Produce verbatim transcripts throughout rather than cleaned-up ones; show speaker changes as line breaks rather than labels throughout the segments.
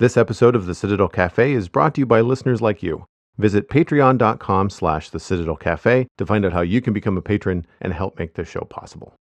This episode of The Citadel Cafe is brought to you by listeners like you. Visit patreon.com slash The Citadel Cafe to find out how you can become a patron and help make this show possible.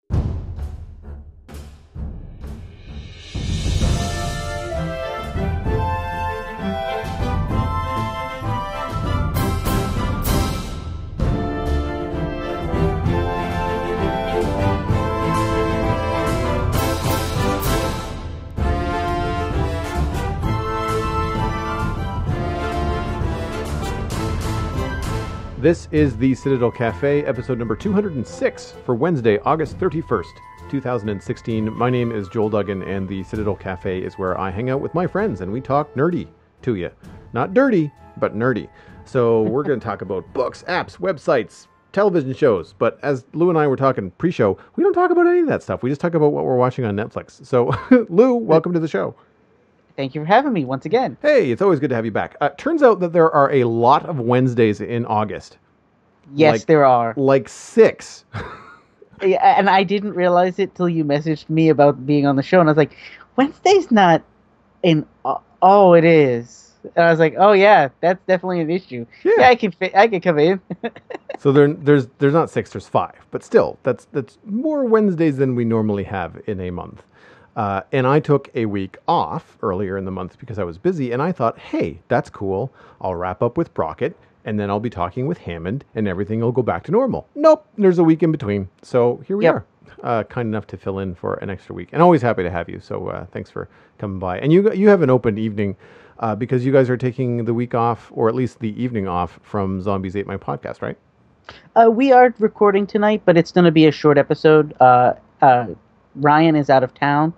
This is the Citadel Cafe, episode number two hundred six for Wednesday, August thirty-first, two thousand sixteen. My name is Joel Duggan, and the Citadel Cafe is where I hang out with my friends and we talk nerdy to you. Not dirty, but nerdy. So we're going to talk about books, apps, websites, television shows. But as Lou and I were talking pre-show, we don't talk about any of that stuff. We just talk about what we're watching on Netflix. So Lou, welcome to the show.
Thank you for having me once again.
Hey, it's always good to have you back. Uh, turns out that there are a lot of Wednesdays in August.
Yes,
like,
there are.
Like six.
Yeah, and I didn't realize it till you messaged me about being on the show, and I was like, Wednesday's not in... Uh, oh, it is. And I was like, oh yeah, that's definitely an issue. Yeah, yeah I can fit, I can come in.
So there, there's there's not six, there's five. But still, that's that's more Wednesdays than we normally have in a month. Uh, and I took a week off earlier in the month because I was busy, and I thought, hey, that's cool. I'll wrap up with Brockett, and then I'll be talking with Hammond, and everything will go back to normal. Nope, there's a week in between. So here we
yep.
are, uh, kind enough to fill in for an extra week. And always happy to have you, so uh, thanks for coming by. And you you have an open evening uh, because you guys are taking the week off, or at least the evening off, from Zombies Ate My Podcast, right?
Uh, we are recording tonight, but it's going to be a short episode. Uh, uh, Ryan is out of town.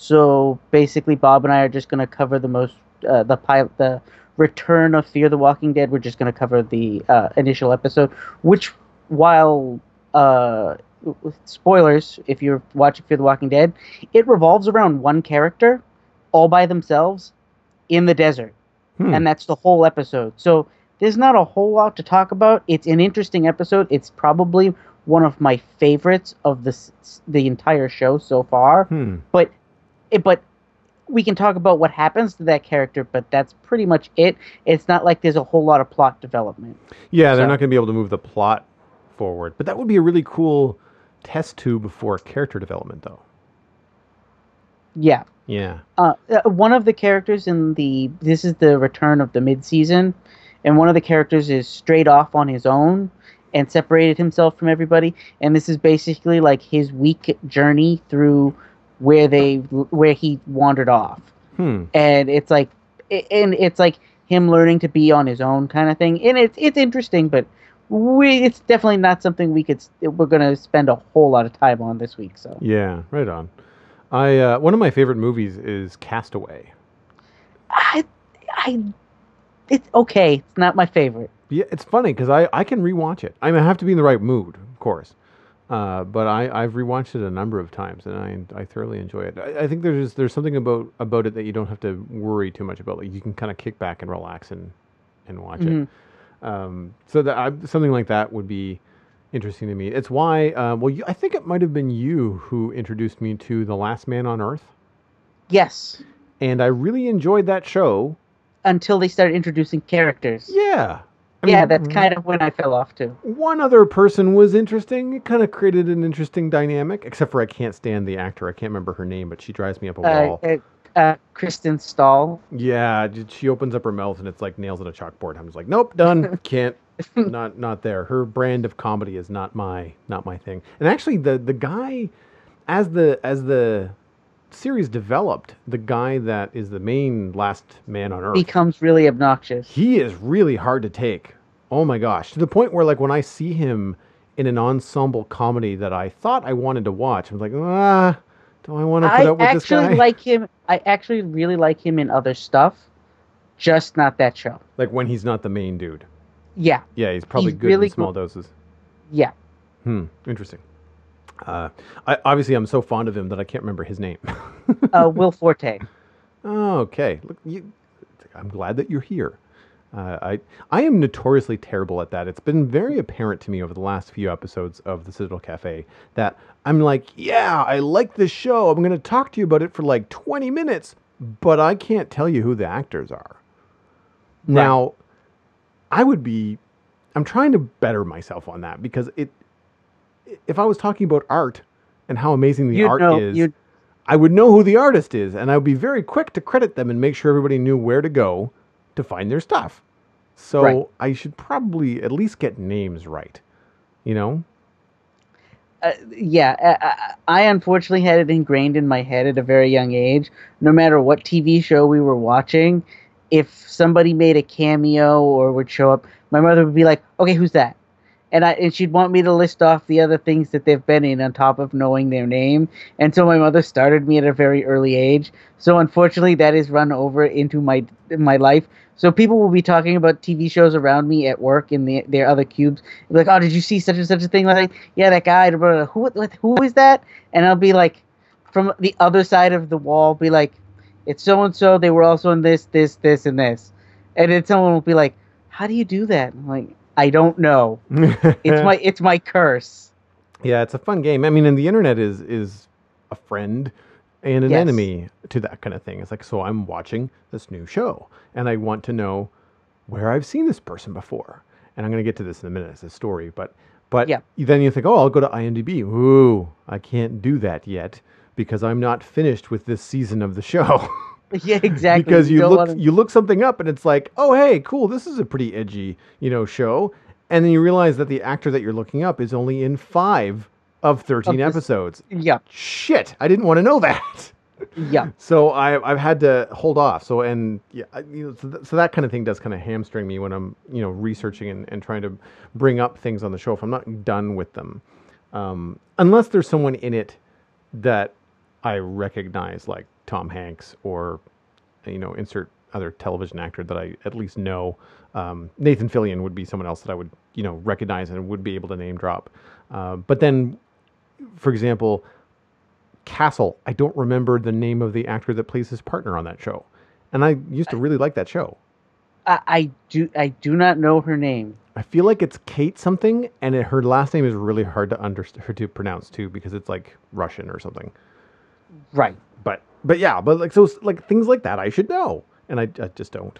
So basically, Bob and I are just going to cover the most, uh, the pilot, the return of Fear the Walking Dead. We're just going to cover the uh, initial episode, which, while uh, spoilers, if you're watching Fear the Walking Dead, it revolves around one character, all by themselves, in the desert, hmm. and that's the whole episode. So there's not a whole lot to talk about. It's an interesting episode. It's probably one of my favorites of the the entire show so far,
hmm.
but. But we can talk about what happens to that character, but that's pretty much it. It's not like there's a whole lot of plot development.
Yeah, they're so. not going to be able to move the plot forward. But that would be a really cool test tube for character development, though.
Yeah.
Yeah.
Uh, one of the characters in the... This is the return of the mid-season, and one of the characters is straight off on his own and separated himself from everybody. And this is basically like his week journey through... where they where he wandered off,
hmm.
and it's like, and it's like him learning to be on his own kind of thing, and it's it's interesting, but we it's definitely not something we could we're gonna spend a whole lot of time on this week. So
yeah, right on. I uh, one of my favorite movies is Castaway.
I I it's okay. It's not my favorite.
Yeah, it's funny because I I can rewatch it. I mean, I have to be in the right mood, of course. Uh, but I, I've rewatched it a number of times, and I I thoroughly enjoy it. I, I think there's there's something about, about it that you don't have to worry too much about. Like you can kind of kick back and relax and and watch mm-hmm. it. Um, so that I, something like that would be interesting to me. It's why uh, well, you, I think it might have been you who introduced me to The Last Man on Earth.
Yes.
And I really enjoyed that show
until they started introducing characters.
Yeah.
I yeah, mean, that's kind of when I fell off, too.
One other person was interesting. It kind of created an interesting dynamic, except for I can't stand the actor. I can't remember her name, but she drives me up a wall.
Uh, uh, uh, Kristen Stahl.
Yeah, she opens up her mouth, and it's like nails on a chalkboard. I'm just like, nope, done. Can't. not not there. Her brand of comedy is not my not my thing. And actually, the the guy, as the as the series developed, the guy that is the main last man on Earth
becomes really obnoxious.
He is really hard to take. Oh my gosh, to the point where like when I see him in an ensemble comedy that I thought I wanted to watch, I'm like, ah, do I want to put
I
up with this guy?
I actually like him. I actually really like him in other stuff, just not that show.
Like when he's not the main dude.
Yeah.
Yeah, he's probably
he's
good
really
in small
good.
doses.
Yeah.
Hmm. Interesting. Uh, I, obviously, I'm so fond of him that I can't remember his name.
uh, Will Forte.
Oh, okay. Look, you, I'm glad that you're here. Uh, I I am notoriously terrible at that. It's been very apparent to me over the last few episodes of the Citadel Cafe that I'm like, yeah, I like this show. I'm going to talk to you about it for like twenty minutes, but I can't tell you who the actors are.
Right.
Now, I would be, I'm trying to better myself on that because it, if I was talking about art and how amazing the
You'd
art
know,
is,
you'd,
I would know who the artist is, and I would be very quick to credit them and make sure everybody knew where to go to find their stuff. So
Right.
I should probably at least get names right, you know?
uh, yeah, I, I unfortunately had it ingrained in my head at a very young age. No matter what T V show we were watching, if somebody made a cameo or would show up, my mother would be like, "Okay, who's that?" And I and she'd want me to list off the other things that they've been in on top of knowing their name. And so my mother started me at a very early age. So unfortunately, that is run over into my my life. So people will be talking about T V shows around me at work in the, their other cubes. They'll be like, "Oh, did you see such and such a thing?" Like, "Yeah, that guy. Blah, blah, blah. Who what, who is that?" And I'll be like, from the other side of the wall, be like, "It's so and so. They were also in this, this, this, and this." And then someone will be like, "How do you do that?" I'm like, "I don't know. It's my it's my curse."
Yeah, it's a fun game. I mean, and the internet is is a friend and an
Yes.
enemy to that kind of thing. It's like, so I'm watching this new show, and I want to know where I've seen this person before. And I'm going to get to this in a minute as a story, but but
Yeah.
then you think, oh, I'll go to IMDb. Ooh, I can't do that yet because I'm not finished with this season of the show.
Yeah, exactly.
Because you
don't
look
wanna-
you look something up and it's like, oh hey, cool, this is a pretty edgy, you know, show. And then you realize that the actor that you're looking up is only in five of thirteen
Of this-
episodes.
Yeah,
Shit, I didn't want to know that.
yeah.
So I, I've had to hold off. So and yeah, I- you know, so, th- so that kind of thing does kind of hamstring me when I'm you know researching and, and trying to bring up things on the show if I'm not done with them, um, unless there's someone in it that I recognize, like Tom Hanks or you know insert other television actor that I at least know. Um, Nathan Fillion would be someone else that I would you know recognize and would be able to name drop. Uh, but then, for example, Castle, I don't remember the name of the actor that plays his partner on that show. And I used to really like that show.
I, I do I do not know her name.
I feel like it's Kate something, and it, her last name is really hard to understand, her to pronounce too, because it's like Russian or something.
Right.
But but yeah, but like so like things like that I should know, and I, I just don't.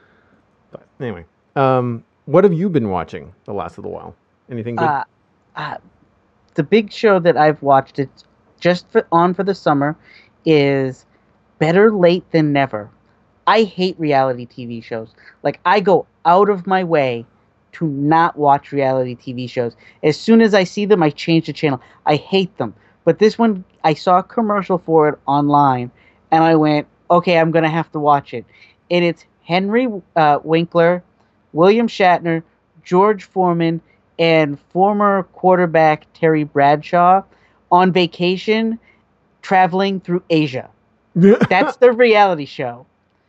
But anyway, um, what have you been watching the last little while? Anything good?
Uh, uh, the big show that I've watched, it's just for, on for the summer, is Better Late Than Never. I hate reality T V shows. Like, I go out of my way to not watch reality T V shows. As soon as I see them, I change the channel. I hate them. But this one, I saw a commercial for it online, and I went, okay, I'm going to have to watch it. And it's Henry uh, Winkler, William Shatner, George Foreman, and former quarterback Terry Bradshaw on vacation traveling through Asia. That's the reality show.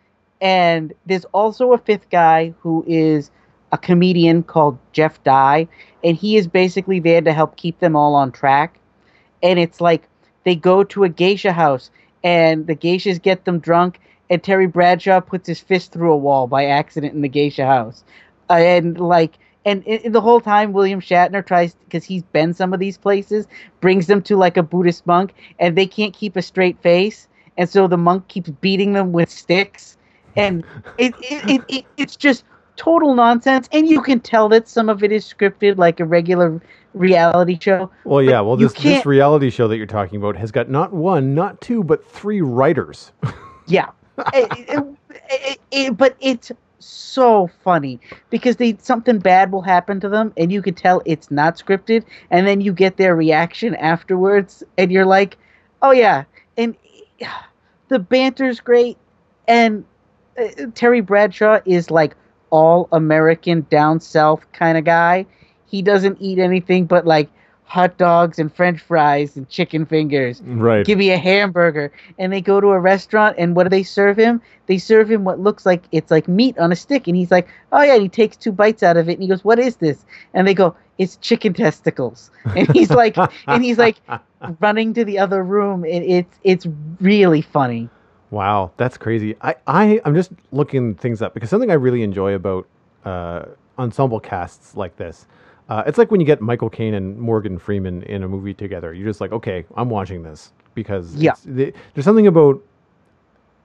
And there's also a fifth guy who is a comedian called Jeff Dye, and he is basically there to help keep them all on track. And it's like they go to a geisha house, and the geishas get them drunk, and Terry Bradshaw puts his fist through a wall by accident in the geisha house. Uh, and like, and it, the whole time William Shatner tries, because he's been some of these places, brings them to like a Buddhist monk, and they can't keep a straight face, and so the monk keeps beating them with sticks, and it, it, it, it it's just total nonsense. And you can tell that some of it is scripted, like a regular reality show.
Well, yeah. Well,
you
this this
can't-
reality show that you're talking about has got not one, not two, but three writers.
Yeah. It- it- it- it- but it's so funny because they something bad will happen to them, and you can tell it's not scripted, and then you get their reaction afterwards, and you're like, oh yeah. And the banter's great, and uh, Terry Bradshaw is like all American down south kind of guy. He doesn't eat anything but like hot dogs and French fries and chicken fingers.
Right.
Give me a hamburger. And they go to a restaurant, and what do they serve him? They serve him what looks like it's like meat on a stick. And he's like, oh yeah, and he takes two bites out of it, and he goes, what is this? And they go, it's chicken testicles. And he's like, and he's like running to the other room. And it's it's really funny.
Wow, that's crazy. I, I, I'm just looking things up because something I really enjoy about uh, ensemble casts like this, uh, it's like when you get Michael Caine and Morgan Freeman in a movie together. You're just like, okay, I'm watching this because
Yeah.
it's, the, there's something about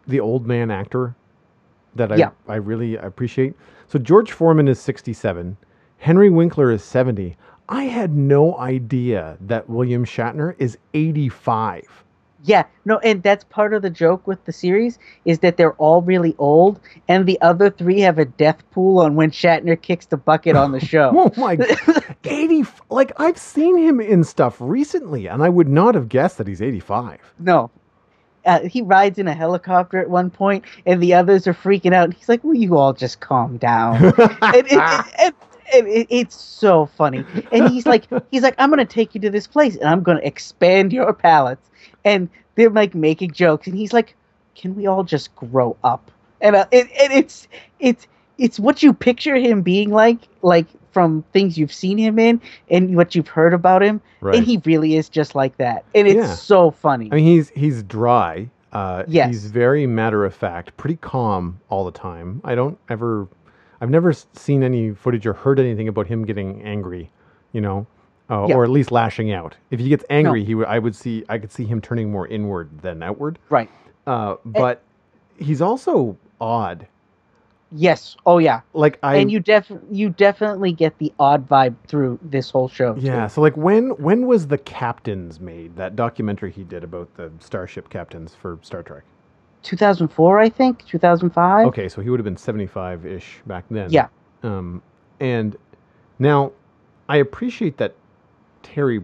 the old man actor that I
Yeah.
I really appreciate. So George Foreman is sixty-seven, Henry Winkler is seventy. I had no idea that William Shatner is eighty-five.
Yeah, no, and that's part of the joke with the series is that they're all really old, and the other three have a death pool on when Shatner kicks the bucket on the show.
Oh my god. eighty, like I've seen him in stuff recently and I would not have guessed that he's eighty-five.
No. Uh, he rides in a helicopter at one point, and the others are freaking out. And he's like, "Will you all just calm down?" and, it, it, it, it, it, it's so funny. And he's like, "He's like, I'm going to take you to this place, and I'm going to expand your palates." And they're like making jokes, and he's like, "Can we all just grow up?" And uh, it, it, it's it's it's what you picture him being like, like from things you've seen him in and what you've heard about him.
Right.
And he really is just like that, and it's
Yeah.
so funny.
I mean, he's he's dry. Uh,
Yes.
He's very matter of fact, pretty calm all the time. I don't ever, I've never s- seen any footage or heard anything about him getting angry, you know, uh,
Yeah.
or at least lashing out. If he gets angry,
No.
he would, I would see, I could see him turning more inward than outward.
Right.
Uh, but he's also odd.
Yes. Oh yeah.
Like I,
And you def you definitely get the odd vibe through this whole show. too.
yeah. So like when when was The Captains made? That documentary he did about the starship captains for Star Trek.
two thousand four, I think. two thousand five.
Okay, so he would have been seventy-five-ish back then.
Yeah.
Um, and now I appreciate that Terry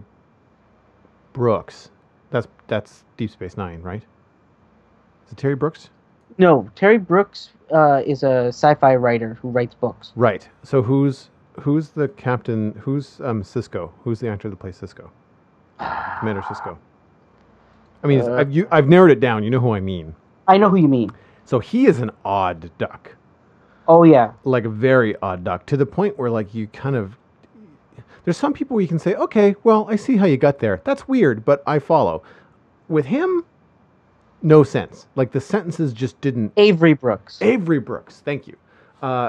Brooks. That's that's Deep Space Nine, right? Is it Terry Brooks?
No, Terry Brooks uh, is a sci-fi writer who writes books.
Right. So who's who's the captain? Who's um Cisco? Who's the actor that plays Cisco? Commander Cisco. I mean, it's,
Uh,
I've you, I've narrowed it down. You know who I mean.
I know who you mean.
So he is an odd duck.
Oh yeah.
Like a very odd duck, to the point where like you kind of there's some people where you can say, okay, well, I see how you got there. That's weird, but I follow. With him, no sense. Like the sentences just didn't.
Avery Brooks.
Avery Brooks, thank you. Uh,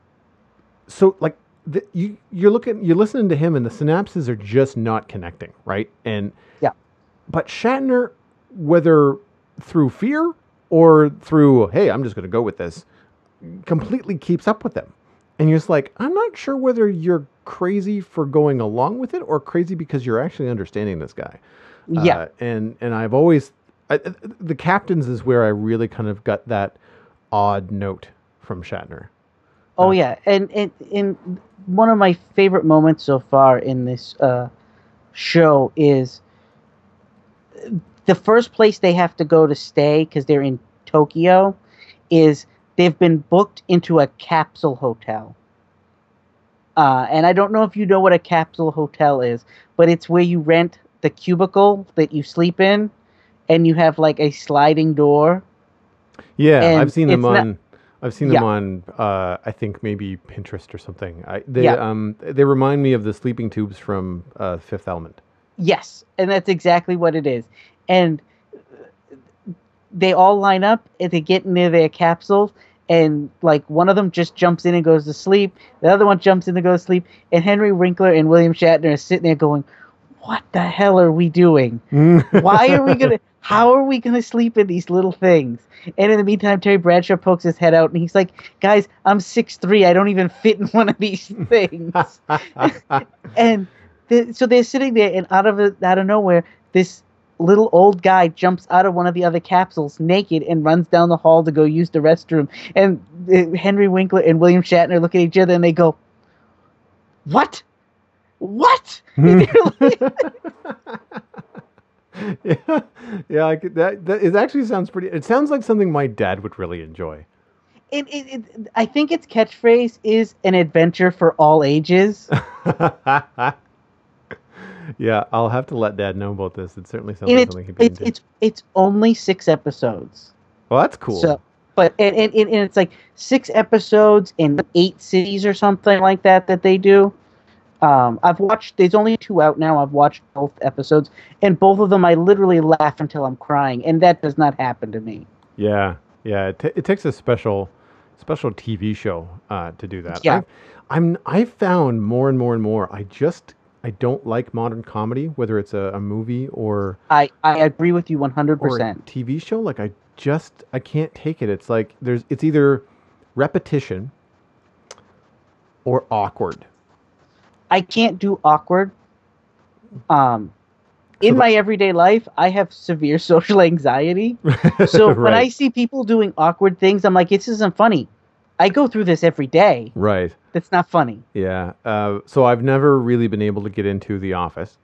so like the, you you're looking you're listening to him and the synapses are just not connecting, right? And
Yeah.
but Shatner, whether through fear or through hey, I'm just going to go with this, completely keeps up with them. And you're just like, I'm not sure whether you're crazy for going along with it or crazy because you're actually understanding this guy.
Yeah.
Uh, and and I've always I, the Captains is where I really kind of got that odd note from Shatner.
Oh
Uh,
yeah, and, and and one of my favorite moments so far in this uh, show is the first place they have to go to stay because they're in Tokyo is they've been booked into a capsule hotel. Uh, and I don't know if you know what a capsule hotel is, but it's where you rent the cubicle that you sleep in, and you have like a sliding door.
Yeah,
And
I've seen them
it's not-
on. I've seen them
Yeah.
on. Uh, I think maybe Pinterest or something. I, they
Yeah.
um they remind me of the sleeping tubes from uh, Fifth Element.
Yes, and that's exactly what it is. And they all line up and they get into their capsules, and like one of them just jumps in and goes to sleep. The other one jumps in and goes to sleep. And Henry Winkler and William Shatner are sitting there going, "What the hell are we doing? Why are we gonna? How are we gonna sleep in these little things?" And in the meantime, Terry Bradshaw pokes his head out and he's like, "Guys, I'm six three. I don't even fit in one of these things." And the, so they're sitting there, and out of it, out of nowhere, this little old guy jumps out of one of the other capsules naked and runs down the hall to go use the restroom. And uh, Henry Winkler and William Shatner look at each other and they go, "What? What?" And they're like-
yeah, yeah. I could, that that it actually sounds pretty. It sounds like something my dad would really enjoy.
it, it, it, I think its catchphrase is "an adventure for all ages."
Yeah, I'll have to let Dad know about this. It certainly sounds
And
like
it's,
something he'd be
it's
into.
it's it's only six episodes.
Well, that's cool.
So, but and, and, and it's like six episodes in eight cities or something like that that they do. Um, I've watched. There's only two out now. I've watched both episodes, and both of them I literally laugh until I'm crying, and that does not happen to me.
Yeah, yeah. It, t- it takes a special, special T V show uh, to do that.
Yeah.
I've, I'm. I've found more and more and more. I just. I don't like modern comedy, whether it's a, a movie or
I, I agree with you one hundred
or a
percent.
T V show. Like I just I can't take it. It's like there's it's either repetition or awkward.
I can't do awkward. Um,
So
in
the-
my everyday life, I have severe social anxiety. So when
Right.
I see people doing awkward things, I'm like, this isn't funny. I go through this every day.
Right.
That's not funny.
Yeah. Uh, so I've never really been able to get into The Office.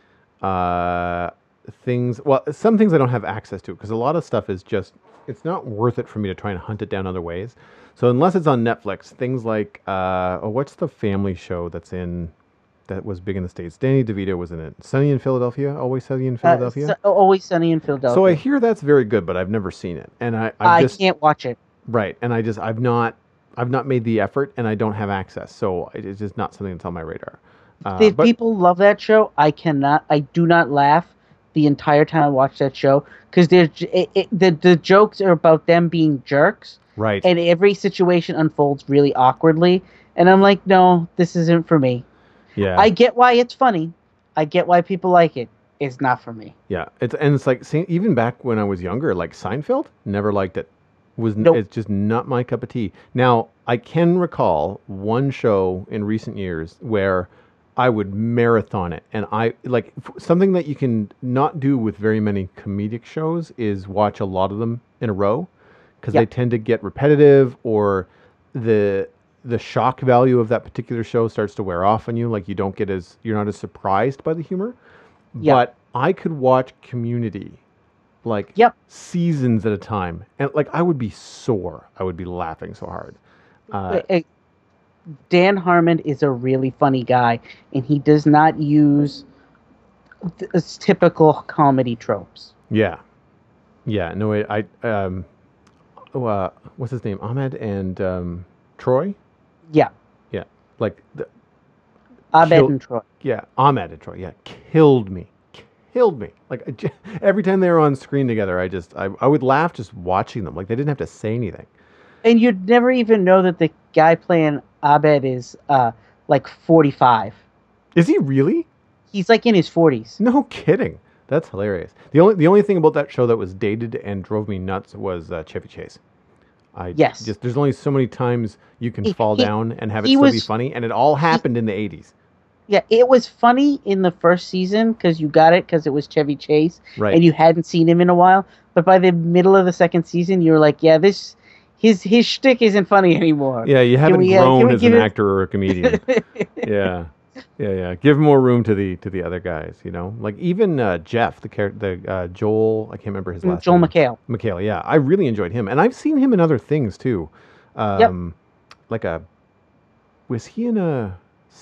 Uh, things, well, some things I don't have access to because a lot of stuff is just, it's not worth it for me to try and hunt it down other ways. So unless it's on Netflix, things like, uh, oh, what's the family show that's in, that was big in the States? Danny DeVito was in it. Sunny in Philadelphia? Always Sunny in
Uh,
Philadelphia?
so- always Sunny in Philadelphia.
So I hear that's very good, but I've never seen it. And I, I've
I
just,
can't watch it.
right. And I just, I've not, I've not made the effort and I don't have access. So it- it's just not something that's on my radar. Uh,
If
but-
people love that show, I cannot. I do not laugh the entire time I watch that show because there's it, it, the the jokes are about them being jerks,
Right.
and every situation unfolds really awkwardly. And I'm like, no, this isn't for me.
yeah.
I get why it's funny. I get why people like it. It's not for me.
Yeah. It's and it's like see, even back when I was younger, like Seinfeld, never liked it. Was n
Nope.
It's just not my cup of tea. Now I can recall one show in recent years where I would marathon it, and I like f- something that you can not do with very many comedic shows is watch a lot of them in a row because
Yeah.
they tend to get repetitive or the the shock value of that particular show starts to wear off on you. Like you don't get as you're not as surprised by the humor.
Yeah.
But I could watch Community like
Yep.
seasons at a time, and like I would be sore. I would be laughing so hard. Uh,
Uh, Dan Harmon is a really funny guy, and he does not use th- uh, typical comedy tropes.
yeah, yeah. No, I, I um, oh, uh, what's his name? Ahmed and um, Troy.
Yeah,
Yeah, like the,
Abed
Kill-
and Troy.
yeah, Ahmed and Troy. Yeah, killed me, killed me. Like I j- every time they were on screen together, I just I, I would laugh just watching them. Like they didn't have to say anything.
And you'd never even know that the guy playing Abed is uh, like forty-five.
Is he really?
He's like in his forties.
No kidding. That's hilarious. The only the only thing about that show that was dated and drove me nuts was uh, Chevy Chase. I
Yes.
just there's only so many times you can
He-
fall
he-
down and have it
he
still be
was-
funny, and it all happened in the eighties.
Yeah, it was funny in the first season because you got it because it was Chevy Chase,
Right.
and you hadn't seen him in a while. But by the middle of the second season, you were like, yeah, this his his shtick isn't funny anymore.
Yeah, you haven't
we, uh, can
grown
we
as
give
an
it-
actor or a comedian. yeah, yeah, yeah. Give more room to the to the other guys. You know, like even uh, Jeff, the char- the uh, Joel. I can't remember his last
Joel
name.
McHale.
McHale. Yeah, I really enjoyed him, and I've seen him in other things too. Um, Like a was he in a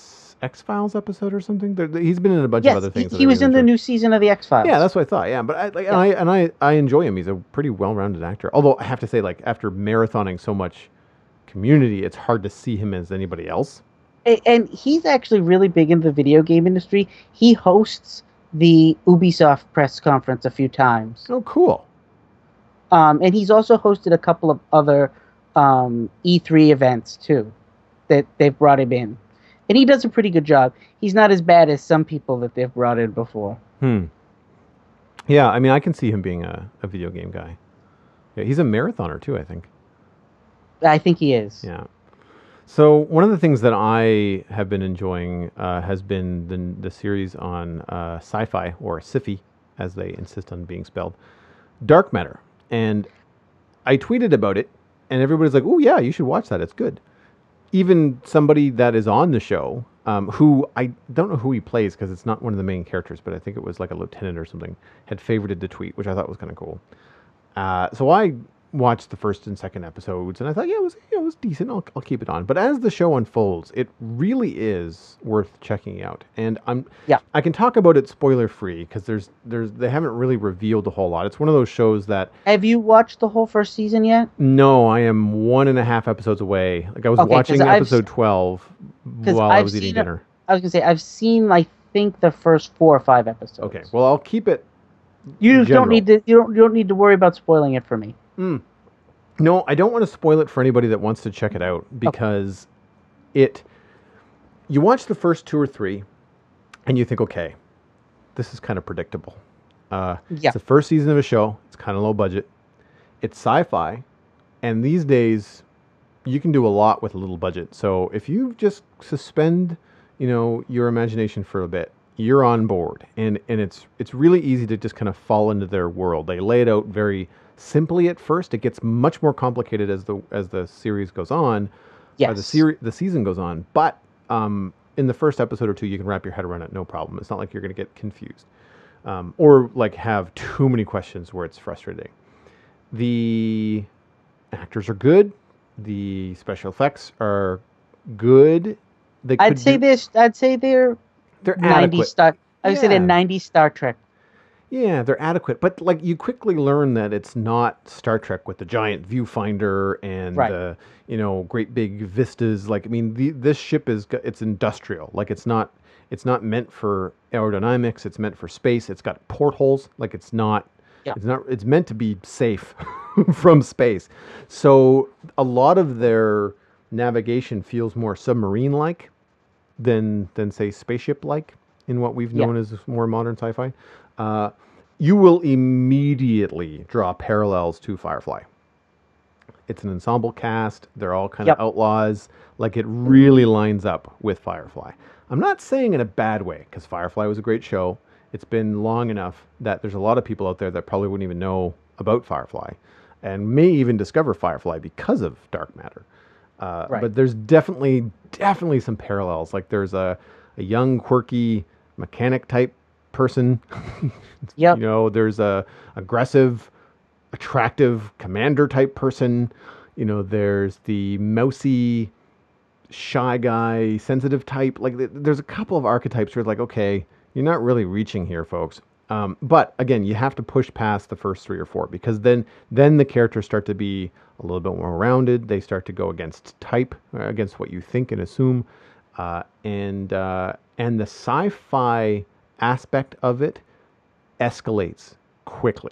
X Files episode or something? There, he's been in a bunch
Yes,
of other
he,
things. that
he
I
was
really
in the
enjoy.
new season of the X Files.
Yeah, that's what I thought. Yeah, but I like and I and I I enjoy him. He's a pretty well-rounded actor. Although I have to say, like after marathoning so much Community, it's hard to see him as anybody else.
A- and he's actually really big in the video game industry. He hosts the Ubisoft press conference a few times.
Oh, cool.
Um, and he's also hosted a couple of other um, E three events too that they've brought him in. And he does a pretty good job. He's not as bad as some people that they've brought in before.
Hmm. Yeah, I mean, I can see him being a, a video game guy. Yeah, he's a marathoner too, I think.
I think he is.
Yeah. So one of the things that I have been enjoying uh, has been the, the series on uh, sci-fi, or sci-fi, as they insist on being spelled, Dark Matter. And I tweeted about it, and everybody's like, "Oh yeah, you should watch that. It's good." Even somebody that is on the show, um, who I don't know who he plays because it's not one of the main characters, but I think it was like a lieutenant or something, had favorited the tweet, which I thought was kind of cool. Uh, so I watched the first and second episodes, and I thought, yeah, it was, yeah, it was decent. I'll, I'll keep it on. But as the show unfolds, it really is worth checking out. And I'm,
Yeah.
I can talk about it spoiler free because there's, there's, they haven't really revealed a whole lot. It's one of those shows that
Have you watched the whole first season yet?
no, I am one and a half episodes away. Like I was
Okay, 'cause
watching
I've-
episode twelve
'cause
while I
I've
was eating
seen a-
dinner.
I was gonna say I've seen I think the first four or five episodes.
Okay, well I'll keep it.
You
general.
don't need to. You don't. You don't need to worry about spoiling it for me.
Mm. No, I don't want to spoil it for anybody that wants to check it out because it. You watch the first two or three, and you think, okay, this is kind of predictable. Uh,
Yeah.
It's the first season of a show. It's kind of low budget. It's sci-fi, and these days you can do a lot with a little budget. So if you just suspend, you know, your imagination for a bit, you're on board, and and it's it's really easy to just kind of fall into their world. They lay it out very simply at first. It gets much more complicated as the as the series goes on,
Yes.
or the series the season goes on. But um, in the first episode or two, you can wrap your head around it, no problem. It's not like you're going to get confused, um, or like have too many questions where it's frustrating. The actors are good. The special effects are good. They
I'd
could
say
do-
this. I'd say they're
they're
ninety
adequate.
Star. I would say they're
Yeah.
ninety Star Trek.
Yeah, they're adequate, but like you quickly learn that it's not Star Trek with the giant viewfinder and
Right.
the you know great big vistas. Like I mean, the, this ship is g- it's industrial. Like it's not it's not meant for aerodynamics. It's meant for space. It's got portholes. Like it's not
Yeah.
it's not it's meant to be safe from space. So a lot of their navigation feels more submarine like than than say spaceship like in what we've
Yeah.
known as more modern sci-fi. Uh, you will immediately draw parallels to Firefly. It's an ensemble cast. They're all kind
Yep.
of outlaws. Like it really lines up with Firefly. I'm not saying in a bad way because Firefly was a great show. It's been long enough that there's a lot of people out there that probably wouldn't even know about Firefly and may even discover Firefly because of Dark Matter. Uh,
Right.
But there's definitely, definitely some parallels. Like there's a, a young, quirky mechanic type person.
Yep.
You know, there's a aggressive, attractive commander type person. You know, there's the mousy, shy guy, sensitive type. Like th- there's a couple of archetypes where it's like, okay, you're not really reaching here, folks. Um, but again, you have to push past the first three or four because then then the characters start to be a little bit more rounded. They start to go against type, uh, against what you think and assume, uh, and uh, and the sci-fi aspect of it escalates quickly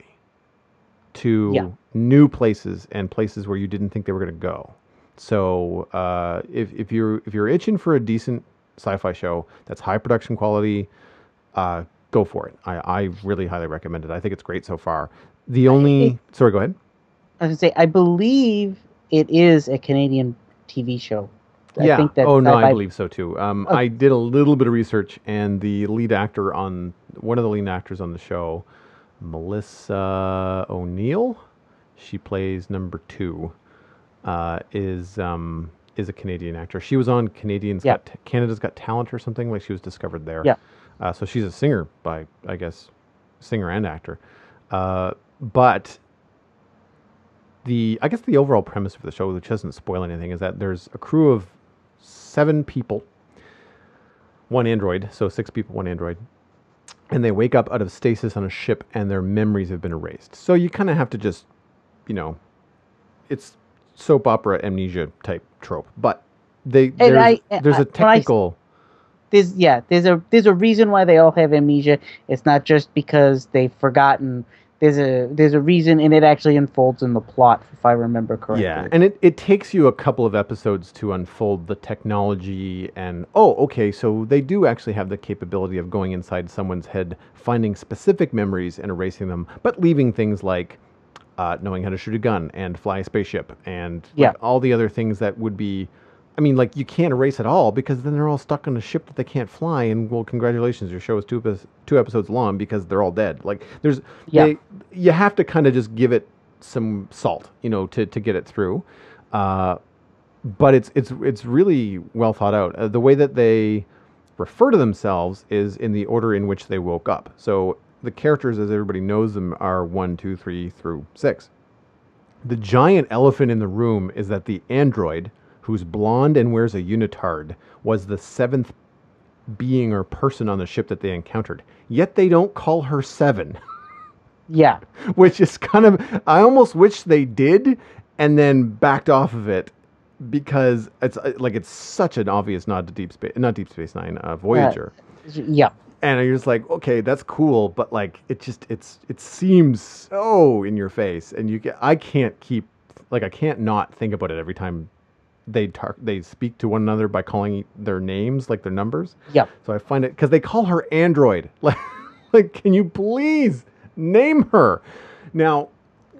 to
Yeah.
new places and places where you didn't think they were going to go. So uh, if if you're if you're itching for a decent sci-fi show that's high production quality, uh, go for it. I, I really highly recommend it. I think it's great so far. The only sorry, go ahead.
I was gonna say I believe it is a Canadian T V show. I
Yeah.
think that
oh no, I
sci-fi-
believe so too. Um,
Oh.
I did a little bit of research, and the lead actor on one of the lead actors on the show, Melissa O'Neill, she plays number two, uh, is um, is a Canadian actor. She was on Canadians
Yeah.
Got Canada's Got Talent or something. Like she was discovered there.
Yeah.
Uh, so she's a singer by I guess singer and actor, uh, but. The I guess the overall premise of the show, which doesn't spoil anything, is that there's a crew of seven people, one android, so six people, one android, and they wake up out of stasis on a ship, and their memories have been erased. So you kind of have to just, you know, it's soap opera amnesia type trope, but they there's,
I-
there's
I-
a
when I s-
technical.
There's yeah, there's a there's a reason why they all have amnesia. It's not just because they've forgotten. There's a there's a reason, and it actually unfolds in the plot, if I remember correctly.
Yeah, and it, it takes you a couple of episodes to unfold the technology and, oh, okay, so they do actually have the capability of going inside someone's head, finding specific memories and erasing them, but leaving things like uh, knowing how to shoot a gun and fly a spaceship and like,
Yeah.
all the other things that would be, I mean, like, you can't erase it all because then they're all stuck on a ship that they can't fly, and, well, congratulations, your show is two, epis- two episodes long because they're all dead. Like, there's,
Yeah.
they, you have to kind of just give it some salt, you know, to, to get it through. Uh, but it's it's it's really well thought out. Uh, the way that they refer to themselves is in the order in which they woke up. So the characters, as everybody knows them, are one, two, three through six. The giant elephant in the room is that the android, who's blonde and wears a unitard, was the seventh being or person on the ship that they encountered. Yet they don't call her Seven.
Yeah.
Which is kind of, I almost wish they did and then backed off of it because it's uh, like it's such an obvious nod to Deep Space, not Deep Space Nine, uh, Voyager.
Yeah.
And you're just like, okay, that's cool, but like it just it's it seems so in your face, and you get I can't keep like I can't not think about it every time they tar- they speak to one another by calling their names like their numbers.
Yeah.
So I find it because they call her Android. Like, like, can you please name her? Now,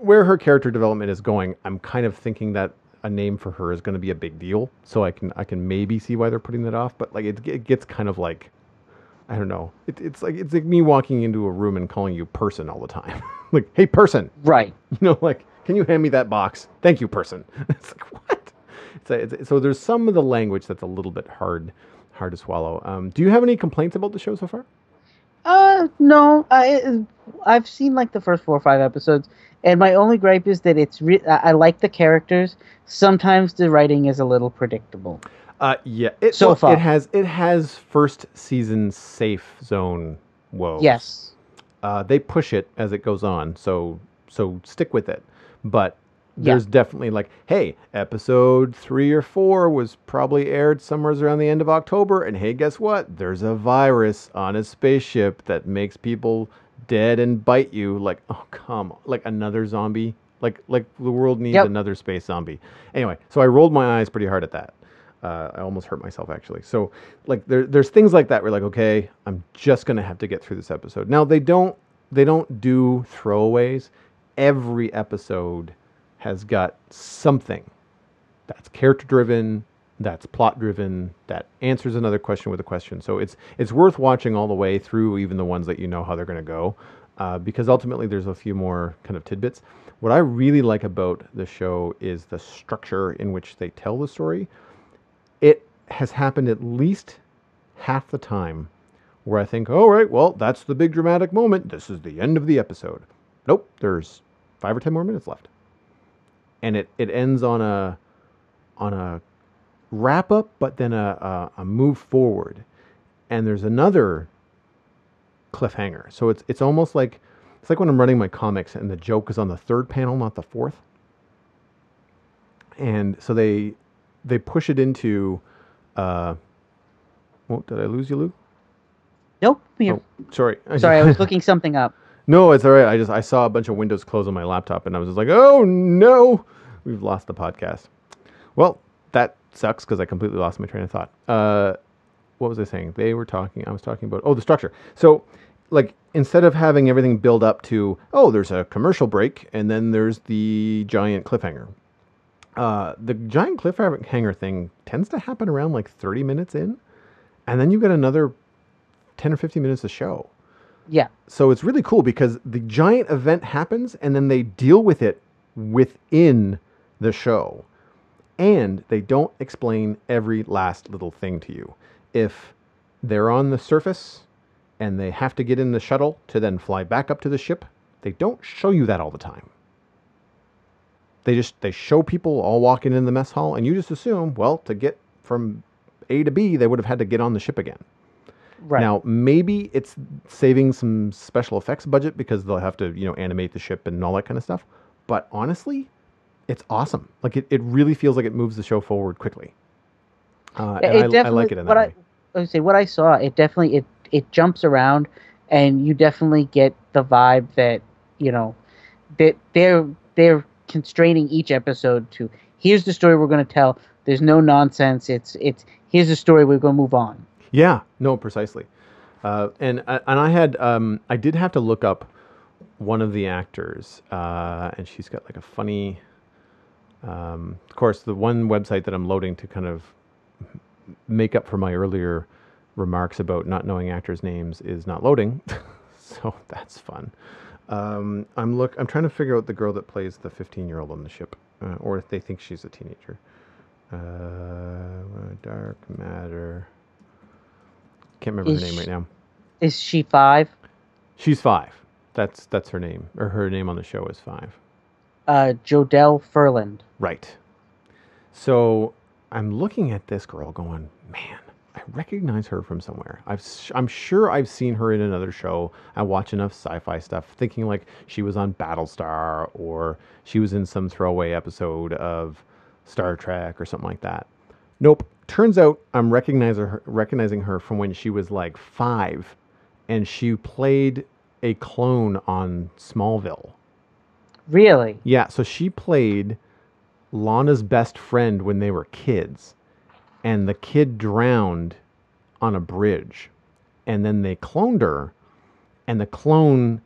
where her character development is going, I'm kind of thinking that a name for her is going to be a big deal. So I can I can maybe see why they're putting that off. But like it, it gets kind of like, I don't know. It, it's like it's like me walking into a room and calling you person all the time. Like, hey, person.
Right.
You know, like, can you hand me that box? Thank you, person. It's like, what? It's, a, it's so there's some of the language that's a little bit hard hard to swallow. Um, do you have any complaints about the show so far?
Uh, no. I I've seen like the first four or five episodes, and my only gripe is that it's re- I I like the characters. Sometimes the writing is a little predictable.
Uh, yeah. It,
So
well,
far.
it has it has first season safe zone woes.
Yes.
Uh, they push it as it goes on, so so stick with it. But
Yeah.
there's definitely like, hey, episode three or four was probably aired somewhere around the end of October, and hey, guess what? There's a virus on a spaceship that makes people dead and bite you. Like, oh come on, like another zombie. Like like the world needs
Yep.
another space zombie. Anyway, so I rolled my eyes pretty hard at that. Uh, I almost hurt myself actually. So like there, there's things like that where like, okay, I'm just gonna have to get through this episode. Now they don't they don't do throwaways. Every episode has got something that's character driven, that's plot driven, that answers another question with a question. So it's it's worth watching all the way through, even the ones that you know how they're gonna go, uh, because ultimately there's a few more kind of tidbits. What I really like about the show is the structure in which they tell the story. It has happened at least half the time where I think, all right, well, that's the big dramatic moment. This is the end of the episode. Nope, there's five or ten more minutes left. And it, it ends on a on a wrap up, but then a, a, a move forward. And there's another cliffhanger. So it's it's almost like it's like when I'm running my comics and the joke is on the third panel, not the fourth. And so they they push it into uh oh, did I lose you, Lou?
Nope. You're,
Oh, sorry.
Sorry, I was looking something up.
No, it's all right. I just I saw a bunch of windows close on my laptop and I was just like, "Oh no, we've lost the podcast." Well, that sucks because I completely lost my train of thought. Uh what was I saying? They were talking I was talking about oh, the structure. So, like instead of having everything build up to, oh, there's a commercial break and then there's the giant cliffhanger. Uh, the giant cliffhanger thing tends to happen around like thirty minutes in, and then you get another ten or fifteen minutes of show.
Yeah.
So it's really cool because the giant event happens and then they deal with it within the show. And they don't explain every last little thing to you. If they're on the surface and they have to get in the shuttle to then fly back up to the ship, they don't show you that all the time. They just they show people all walking in the mess hall and you just assume, well, to get from A to B, they would have had to get on the ship again.
Right.
Now, maybe it's saving some special effects budget because they'll have to, you know, animate the ship and all that kind of stuff. But honestly, it's awesome. Like it, it really feels like it moves the show forward quickly. Uh,
Yeah,
and I, I like it in that
what
way.
I, I would say what I saw, it definitely it it jumps around, and you definitely get the vibe that you know that they're they're constraining each episode to here's the story we're going to tell. There's no nonsense. It's it's here's the story we're going to move on.
Yeah, no, precisely. Uh, and uh, and I had um, I did have to look up one of the actors, uh, and she's got like a funny. Um, of course, the one website that I'm loading to kind of make up for my earlier remarks about not knowing actors' names is not loading, so that's fun. Um, I'm look. I'm trying to figure out the girl that plays the fifteen-year-old on the ship, uh, or if they think she's a teenager. Uh, Dark Matter. Can't remember
Is
her name right
she-
now.
Is she five?
She's five. That's that's her name, or her name on the show is five.
Uh, Jodelle Furland.
Right. So I'm looking at this girl, going, man, I recognize her from somewhere. I've s- I'm sure I've seen her in another show. I watch enough sci-fi stuff, thinking like she was on Battlestar or she was in some throwaway episode of Star Trek or something like that. Nope. Turns out I'm recognizing her, recognizing her from when she was like five, and she played a clone on Smallville.
Really?
Yeah, so she played Lana's best friend when they were kids, and the kid drowned on a bridge, and then they cloned her, and the clone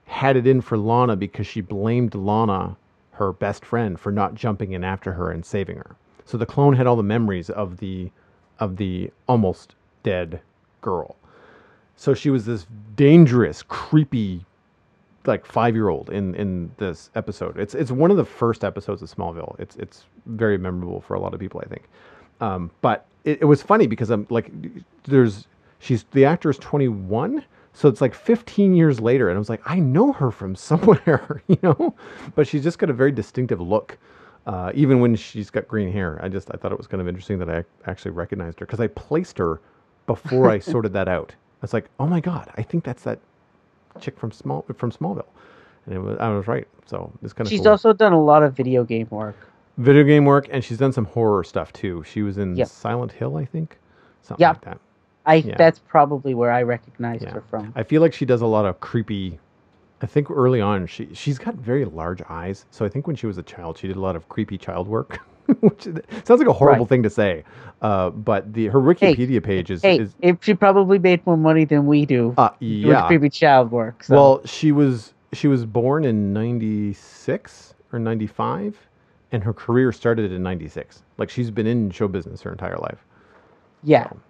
had it in for Lana because she blamed Lana, her best friend, for not jumping in after her and saving her. So the clone had all the memories of the of the almost dead girl. So she was this dangerous, creepy, like five-year-old in, in this episode. It's it's one of the first episodes of Smallville. It's it's very memorable for a lot of people, I think. Um, but it, it was funny because I'm like, there's she's the actor is twenty-one, so it's like fifteen years later, and I was like, I know her from somewhere, you know. But she's just got a very distinctive look. Uh, even when she's got green hair, I just I thought it was kind of interesting that I actually recognized her because I placed her before I sorted that out. I was like, oh my god, I think that's that chick from Small from Smallville, and it was, I was right. So it's kind of
She's
cool.
also done a lot of video game work.
Video game work, and she's done some horror stuff too. She was in
Yep.
Silent Hill, I think, something
Yep.
like that.
I
Yeah.
That's probably where I recognized
Yeah.
her from.
I feel like she does a lot of creepy. I think early on she she's got very large eyes, so I think when she was a child she did a lot of creepy child work, which is- sounds like a horrible
Right.
thing to say. Uh, but the her Wikipedia page is,
Hey,
is
if she probably made more money than we do
uh,
doing
yeah.
creepy child work. So.
Well, she was she was born in ninety-six or ninety-five, and her career started in ninety-six. Like she's been in show business her entire life.
yeah.
So,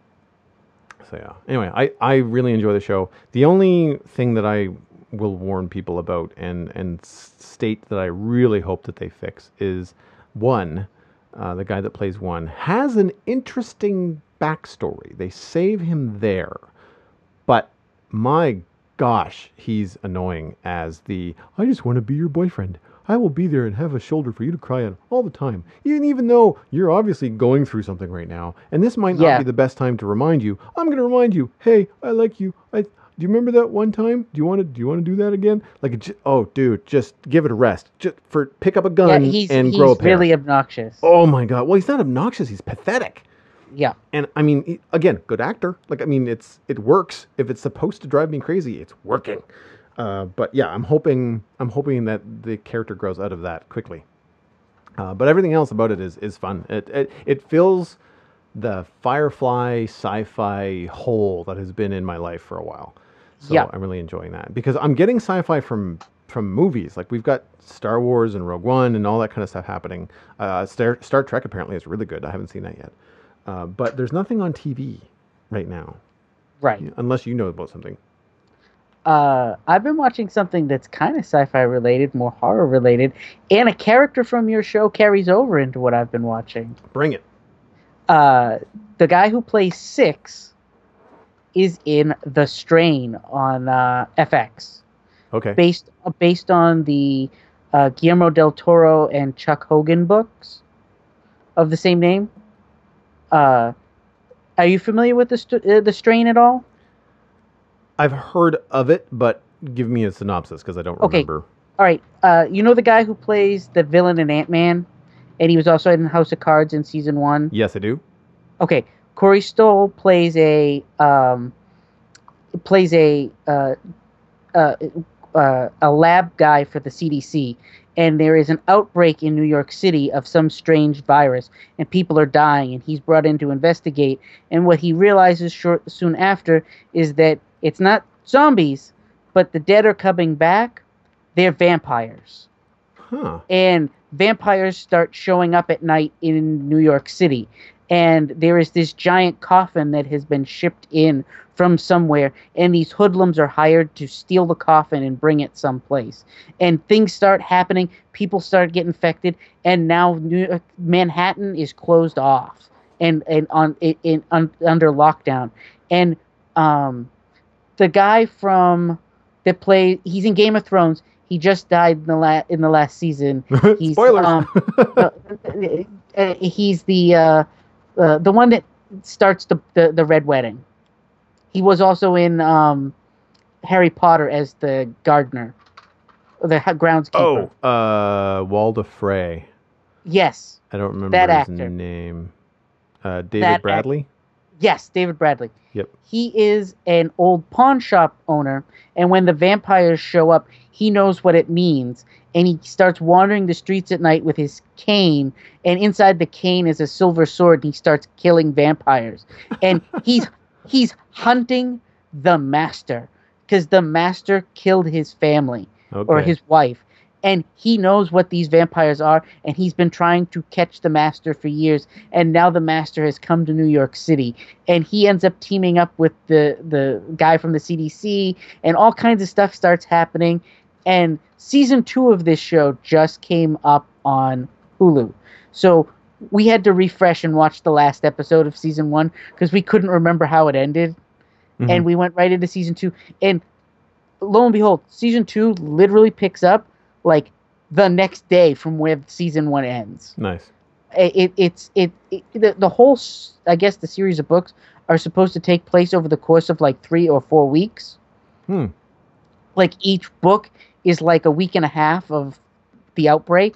so yeah. Anyway, I, I really enjoy the show. The only thing that I will warn people about and and s- state that I really hope that they fix is one, uh, the guy that plays one has an interesting backstory. They save him there, but my gosh, he's annoying as the I just want to be your boyfriend. I will be there and have a shoulder for you to cry on all the time. Even even though you're obviously going through something right now, and this might not
Yeah.
be the best time to remind you. I'm going to remind you. Hey, I like you. I do you remember that one time? Do you want to do you want to do that again? Like, j- oh, dude, just give it a rest. Just for pick up a
Yeah,
gun
he's,
and
he's
grow a pair.
really obnoxious.
Oh my god. Well, he's not obnoxious. He's pathetic.
Yeah.
And I mean, he- again, good actor. Like, I mean, it's it works. If it's supposed to drive me crazy, it's working. Uh, but yeah, I'm hoping I'm hoping that the character grows out of that quickly. Uh, but everything else about it is is fun. It it it fills the Firefly sci-fi hole that has been in my life for a while. So
Yeah.
I'm really enjoying that because I'm getting sci-fi from from movies. Like we've got Star Wars and Rogue One and all that kind of stuff happening. Uh, Star Star Trek apparently is really good. I haven't seen that yet. Uh, but there's nothing on T V right now,
Right.
unless you know about something.
Uh, I've been watching something that's kind of sci-fi related, more horror related, and a character from your show carries over into what I've been watching.
Bring it.
Uh, the guy who plays Six is in The Strain on uh, F X,
Okay.
based based on the uh, Guillermo del Toro and Chuck Hogan books of the same name. Uh, are you familiar with the st- uh, the Strain at all?
I've heard of it, but give me a synopsis because I don't
Okay.
remember.
All right. Uh, you know the guy who plays the villain in Ant-Man, and he was also in House of Cards in season one.
Yes, I do.
Okay, Corey Stoll plays a um, plays a uh, uh, uh, a lab guy for the C D C, and there is an outbreak in New York City of some strange virus, and people are dying, and he's brought in to investigate. And what he realizes short soon after is that it's not zombies, but the dead are coming back. They're vampires.
Huh.
And vampires start showing up at night in New York City. And there is this giant coffin that has been shipped in from somewhere, and these hoodlums are hired to steal the coffin and bring it someplace. And things start happening, people start getting infected, and now New York, Manhattan is closed off and and on in, in un, under lockdown. And um, the guy from that plays, he's in Game of Thrones. He just died in the la- in the last season. He's,
Spoilers.
Um, uh, uh, he's the uh, uh, the one that starts the, the the Red Wedding. He was also in um, Harry Potter as the gardener, the ha- groundskeeper.
Oh, uh, Walda Frey.
Yes,
I don't remember
That
his
actor.
name. Uh, David
That
Bradley.
yes, David Bradley.
Yep.
He is an old pawn shop owner, and when the vampires show up, he knows what it means, and he starts wandering the streets at night with his cane, and inside the cane is a silver sword, and he starts killing vampires. And he's he's hunting the master. because the master killed his family
Okay.
or his wife. And he knows what these vampires are, and he's been trying to catch the master for years. And now the master has come to New York City, and he ends up teaming up with the the guy from the C D C, and all kinds of stuff starts happening. And season two of this show just came up on Hulu, so we had to refresh and watch the last episode of season one because we couldn't remember how it ended,
Mhm.
and we went right into season two. And lo and behold, season two literally picks up like the next day from where season one ends.
Nice.
It, it it's it, it the, the whole s- I guess the series of books are supposed to take place over the course of like three or four weeks.
Hmm.
Like each book is like a week and a half of the outbreak,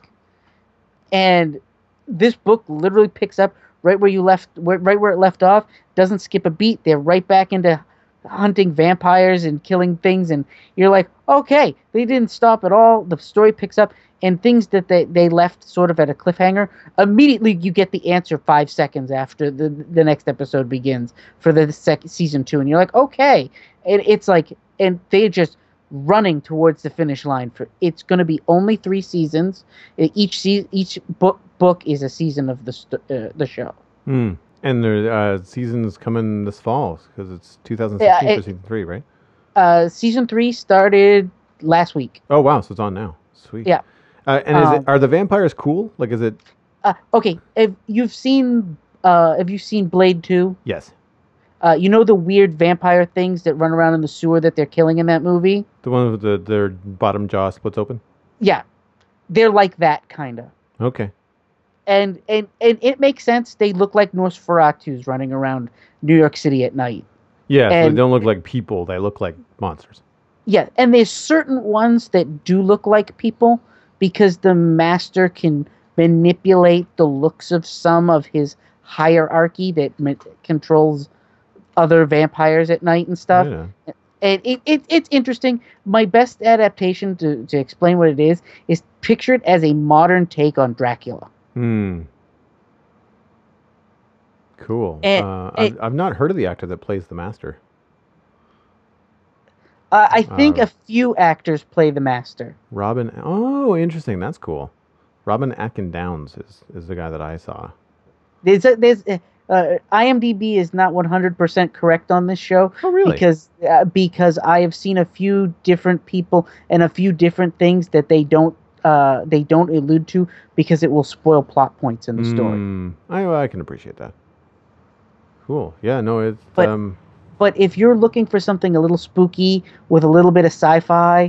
and this book literally picks up right where you left, where, right where it left off. Doesn't skip a beat. They're right back into hunting vampires and killing things, and you're like, okay, they didn't stop at all. The story picks up, and things that they, they left sort of at a cliffhanger, immediately you get the answer five seconds after the the next episode begins for the second season two, and you're like, okay, and it's like, and they're just running towards the finish line. For it's going to be only three seasons. Each se- each book book is a season of the st- uh, the show.
Hmm. And their uh, season's coming this fall because it's two thousand sixteen
Yeah, it-
for season three, right?
Uh, season three started last week.
Oh wow, so it's on now. Sweet.
Yeah.
Uh, and is
Um,
it are the vampires cool? Like, is it?
Uh, okay, if you've seen, uh, have you seen Blade two?
Yes.
Uh, you know the weird vampire things that run around in the sewer that they're killing in that movie?
The one with the their bottom jaw splits open.
Yeah, they're like that kind of.
Okay.
And, and and it makes sense. They look like Nosferatus running around New York City at night.
Yeah, so they
And-
don't look like people; they look like monsters.
Yeah, and there's certain ones that do look like people because the master can manipulate the looks of some of his hierarchy that ma- controls other vampires at night and stuff.
Yeah.
And it, it it's interesting. My best adaptation to, to explain what it is is picture it as a modern take on Dracula.
Hmm. Cool.
And-
uh,
and-
I've, I've not heard of the actor that plays the master.
Uh, I think
Uh,
a few actors play the master.
Robin. Oh, interesting. That's cool. Robin Atkin Downs is, is the guy that I saw.
There's a, there's a, uh, IMDb is not one hundred percent correct on this show.
Oh, really?
Because uh, because I have seen a few different people and a few different things that they don't uh, they don't allude to because it will spoil plot points in the story.
Mm, I I can appreciate that. Cool. Yeah. No. It's
But-
um.
But if you're looking for something a little spooky with a little bit of sci-fi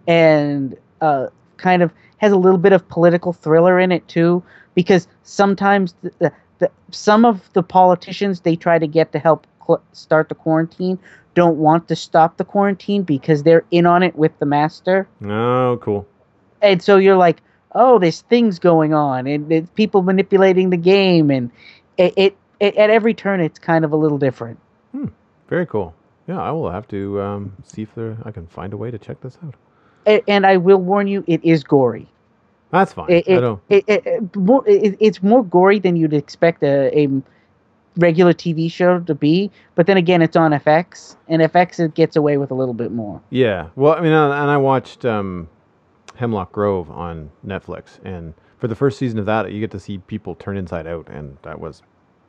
and uh, kind of has a little bit of political thriller in it too, because sometimes the, the, the, some of the politicians they try to get to help cl- start the quarantine don't want to stop the quarantine because they're in on it with the master.
Oh, cool.
And so you're like, oh, there's things going on, and it's people manipulating the game, and it, it, it at every turn it's kind of a little different.
Very cool. Yeah, I will have to um, see if there I can find a way to check this out.
A- And I will warn you, it is gory.
That's fine.
It,
I
it,
don't.
it, it, it- more, it, it's more gory than you'd expect a, a regular T V show to be. But then again, it's on F X, and F X it gets away with a little bit more.
Yeah. Well, I mean, uh, and I watched um, Hemlock Grove on Netflix, and for the first season of that, you get to see people turn inside out, and that was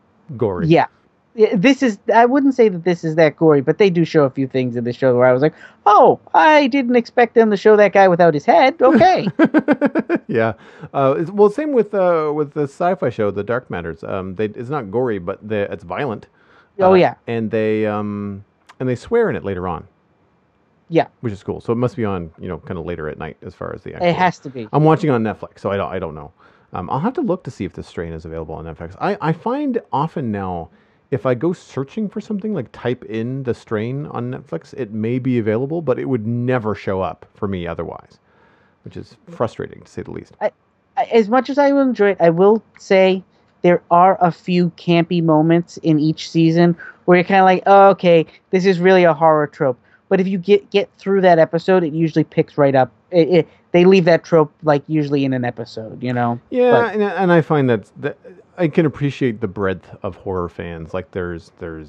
gory.
Yeah. Yeah, This is, I wouldn't say that this is that gory, but they do show a few things in the show where I was like, oh, I didn't expect them to show that guy without his head. Okay.
Yeah. Uh, it's, well, same with uh, with the sci-fi show, The Dark Matters. Um, they, it's not gory, but they, it's violent.
Oh,
Uh,
yeah.
And they um, and they swear in it later on,
Yeah.
which is cool. So it must be on, you know, kind of later at night as far as the. Actual,
It has to be.
I'm watching on Netflix, so I don't I don't know. Um, I'll have to look to see if this strain is available on Netflix. I, I find often now, if I go searching for something, like type in the strain on Netflix, it may be available, but it would never show up for me otherwise, which is frustrating to say the least.
I- As much as I will enjoy it, I will say there are a few campy moments in each season where you're kind of like, oh, okay, this is really a horror trope. But if you get get through that episode, it usually picks right up. It, it, they leave that trope like usually in an episode, you know.
Yeah,
But-
and, and I find that, that I can appreciate the breadth of horror fans. Like there's there's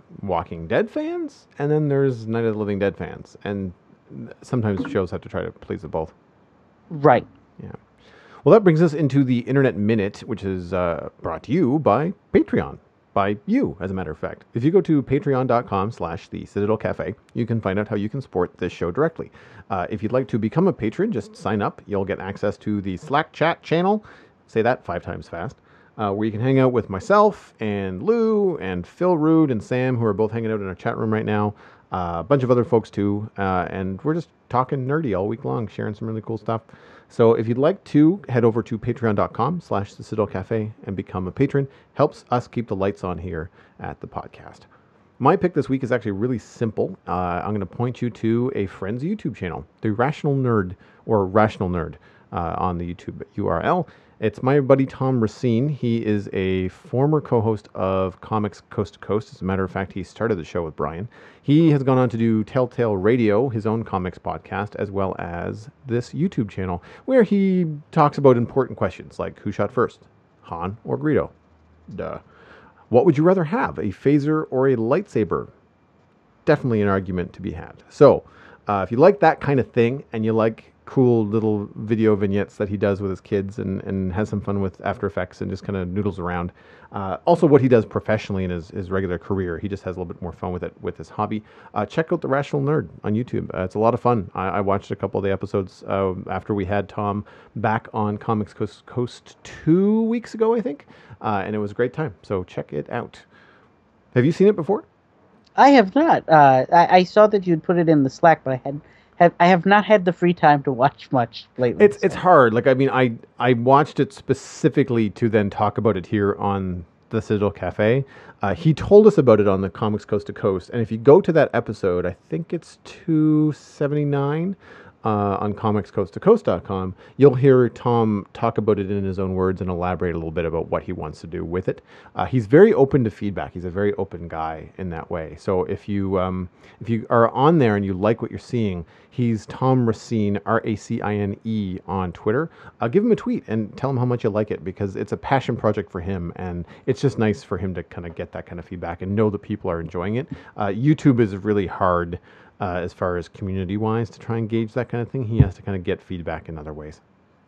Walking Dead fans, and then there's Night of the Living Dead fans, and sometimes shows have to try to please them both.
Right.
Yeah. Well, that brings us into the Internet Minute, which is uh, brought to you by Patreon. By you, as a matter of fact. If you go to patreon.com slash the Citadel Cafe, you can find out how you can support this show directly. Uh, if you'd like to become a patron, just sign up. You'll get access to the Slack chat channel. Say that five times fast. Uh, where you can hang out with myself and Lou and Phil Rude and Sam, who are both hanging out in our chat room right now. Uh, a bunch of other folks too. Uh, and we're just talking nerdy all week long, sharing some really cool stuff. So if you'd like to, head over to patreon.com slash the Citadel Cafe and become a patron. Helps us keep the lights on here at the podcast. My pick this week is actually really simple. Uh, I'm going to point you to a friend's YouTube channel, The Rational Nerd, or Rational Nerd, uh, on the YouTube U R L. It's my buddy Tom Racine. He is a former co-host of Comics Coast to Coast. As a matter of fact, he started the show with Brian. He has gone on to do Telltale Radio, his own comics podcast, as well as this YouTube channel, where he talks about important questions like who shot first, Han or Greedo? Duh. What would you rather have, a phaser or a lightsaber? Definitely an argument to be had. So, uh, if you like that kind of thing, and you like cool little video vignettes that he does with his kids and, and has some fun with After Effects and just kind of noodles around. Uh, also what he does professionally in his, his regular career. He just has a little bit more fun with it with his hobby. Uh, check out The Rational Nerd on YouTube. Uh, it's a lot of fun. I, I watched a couple of the episodes uh, after we had Tom back on Comics Coast, Coast two weeks ago, I think. Uh, and it was a great time. So check it out. Have you seen it before?
I have not. Uh, I, I saw that you'd put it in the Slack, but I had Have, I have not had the free time to watch much lately.
It's so. It's hard. Like, I mean, I I watched it specifically to then talk about it here on the Citadel Cafe. Uh, he told us about it on the Comics Coast to Coast. And if you go to that episode, I think it's two seventy-nine uh, on comics coast to coast dot com, you'll hear Tom talk about it in his own words and elaborate a little bit about what he wants to do with it. Uh, he's very open to feedback. He's a very open guy in that way. So if you um, if you are on there and you like what you're seeing, he's Tom Racine, R A C I N E, on Twitter. Uh, give him a tweet and tell him how much you like it, because it's a passion project for him, and it's just nice for him to kind of get that kind of feedback and know that people are enjoying it. Uh, YouTube is really hard uh, as far as community-wise to try and gauge that kind of thing. He has to kind of get feedback in other ways.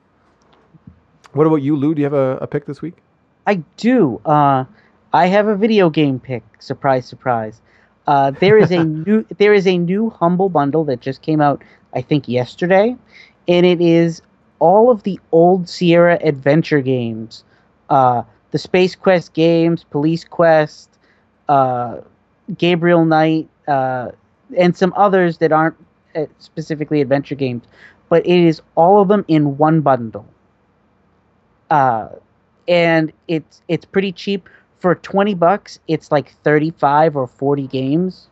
What about you, Lou? Do you have a, a pick this week?
I do. Uh, I have a video game pick. Surprise, surprise. Uh, there is a new there is a new Humble Bundle that just came out, I think, yesterday, and it is all of the old Sierra adventure games, uh, the Space Quest games, Police Quest, uh, Gabriel Knight, uh, and some others that aren't specifically adventure games, but it is all of them in one bundle. Uh, and it's it's pretty cheap. For twenty bucks, it's like thirty-five or forty games.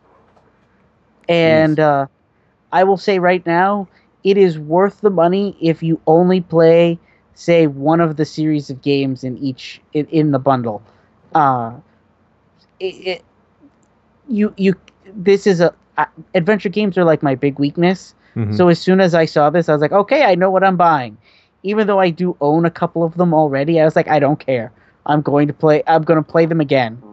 And uh, I will say right now, it is worth the money if you only play, say, one of the series of games in each in, in the bundle. Uh, it, it, you you this is a uh, adventure games are like my big weakness. Mm-hmm. So as soon as I saw this, I was like, okay, I know what I'm buying. Even though I do own a couple of them already, I was like, I don't care. I'm going to play. I'm going to play them again.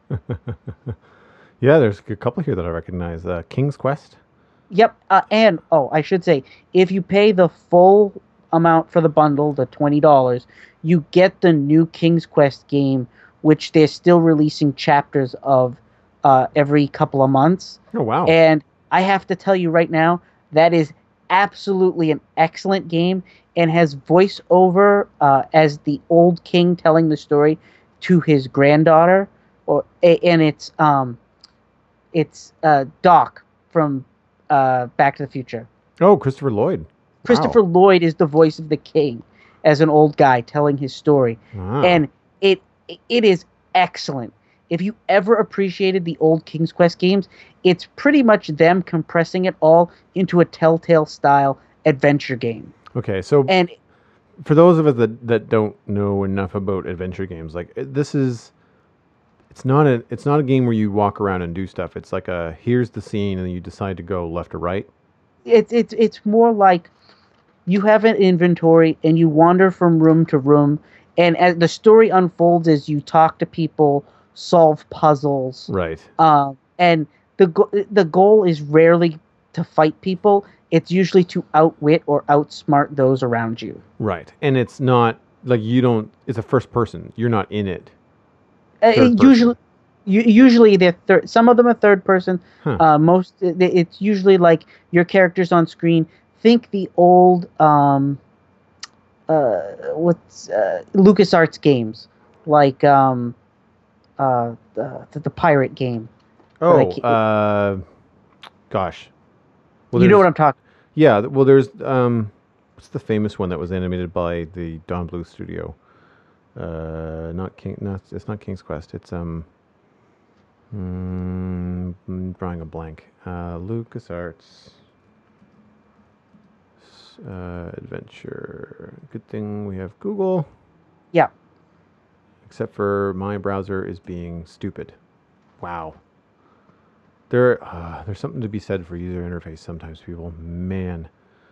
Yeah, there's a couple here that I recognize. Uh, King's Quest.
Yep, uh, and oh, I should say, if you pay the full amount for the bundle, the twenty dollars, you get the new King's Quest game, which they're still releasing chapters of uh, every couple of months.
Oh wow!
And I have to tell you right now, that is absolutely an excellent game, and has voiceover uh, as the old king telling the story to his granddaughter, or and it's um, it's uh, Doc from uh, Back to the Future.
Oh, Christopher Lloyd.
Christopher
Wow.
Lloyd is the voice of the king as an old guy telling his story,
Wow.
and it it is excellent. If you ever appreciated the old King's Quest games, it's pretty much them compressing it all into a Telltale style adventure game.
Okay, so
and
for those of us that, that don't know enough about adventure games, like this is, it's not a it's not a game where you walk around and do stuff. It's like a here's the scene and then you decide to go left or right.
It's it's it's more like you have an inventory and you wander from room to room, and as the story unfolds as you talk to people, solve puzzles.
Right.
Um, and the go- the goal is rarely to fight people. It's usually to outwit or outsmart those around you.
Right. And it's not like you don't, it's a first person. You're not in it.
Uh,
Third
it
person.
usually, u- usually they're third. Some of them are third person.
Huh.
Uh, most it- it's usually like your characters on screen. Think the old um, uh, what's uh, LucasArts games, like um, uh, the, the the pirate game. But I
Oh,
can't-
uh, gosh. Well,
you know
there's-
what I'm talking.
Yeah, th- well, there's um, what's the famous one that was animated by the Don Bluth studio? Uh, not King. No, it's- it's not King's Quest. It's um, mm, I'm drawing a blank. Uh, LucasArts s- uh, adventure. Good thing we have Google.
Yeah.
Except for my browser is being stupid. Wow. There, uh, there's something to be said for user interface sometimes, people. Man.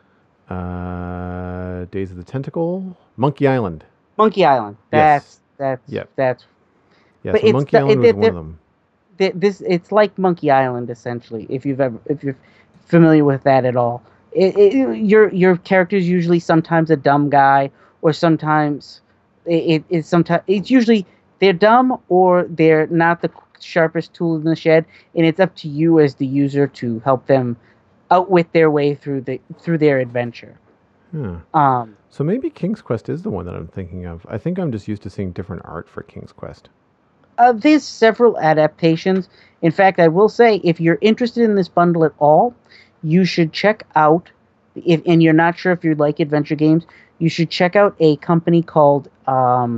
Uh, Days of the Tentacle? Monkey Island.
Monkey Island.
Yes.
That's that's
Yep.
that's
Yeah,
But
so
it's
Monkey
the-
Island
it-
was
it-
one of them.
th- this. It's like Monkey Island essentially. If you've ever if you're familiar with that at all, it, it, your your character's usually sometimes a dumb guy, or sometimes it, it it's sometimes it's usually they're dumb or they're not the sharpest tool in the shed, and it's up to you as the user to help them outwit their way through the through their adventure.
Yeah.
Um,
So maybe King's Quest is the one that I'm thinking of. I think I'm just used to seeing different art for King's Quest.
Uh, there's several adaptations. In fact, I will say, if you're interested in this bundle at all, you should check out, if, and you're not sure if you like adventure games, you should check out a company called, um,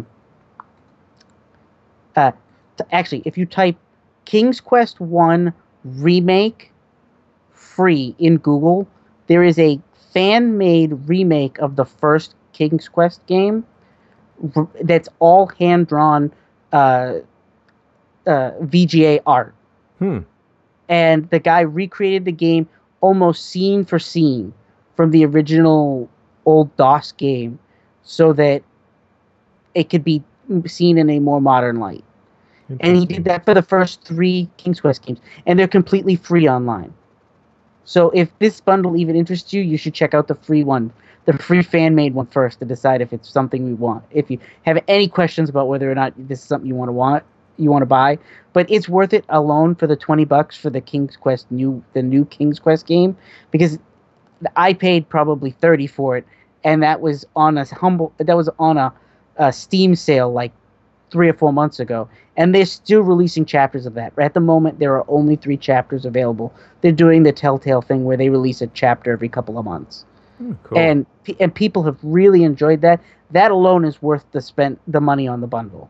uh, t- actually, if you type King's Quest one Remake free in Google, there is a fan-made remake of the first King's Quest game r- that's all hand-drawn uh, uh, V G A art,
Hmm.
and the guy recreated the game almost scene for scene from the original old DOS game, so that it could be seen in a more modern light. And he
Interesting.
did that for the first three King's Quest games, and they're completely free online. So if this bundle even interests you, you should check out the free one, the free fan-made one first, to decide if it's something we want. If you have any questions about whether or not this is something you want to want, you want to buy, but it's worth it alone for the twenty bucks for the King's Quest new, the new King's Quest game, because I paid probably thirty for it, and that was on a humble, that was on a, a Steam sale like three or four months ago, and they're still releasing chapters of that. At the moment, there are only three chapters available. They're doing the Telltale thing where they release a chapter every couple of months,
Hmm, cool.
and pe- and people have really enjoyed that. That alone is worth the spent the money on the bundle.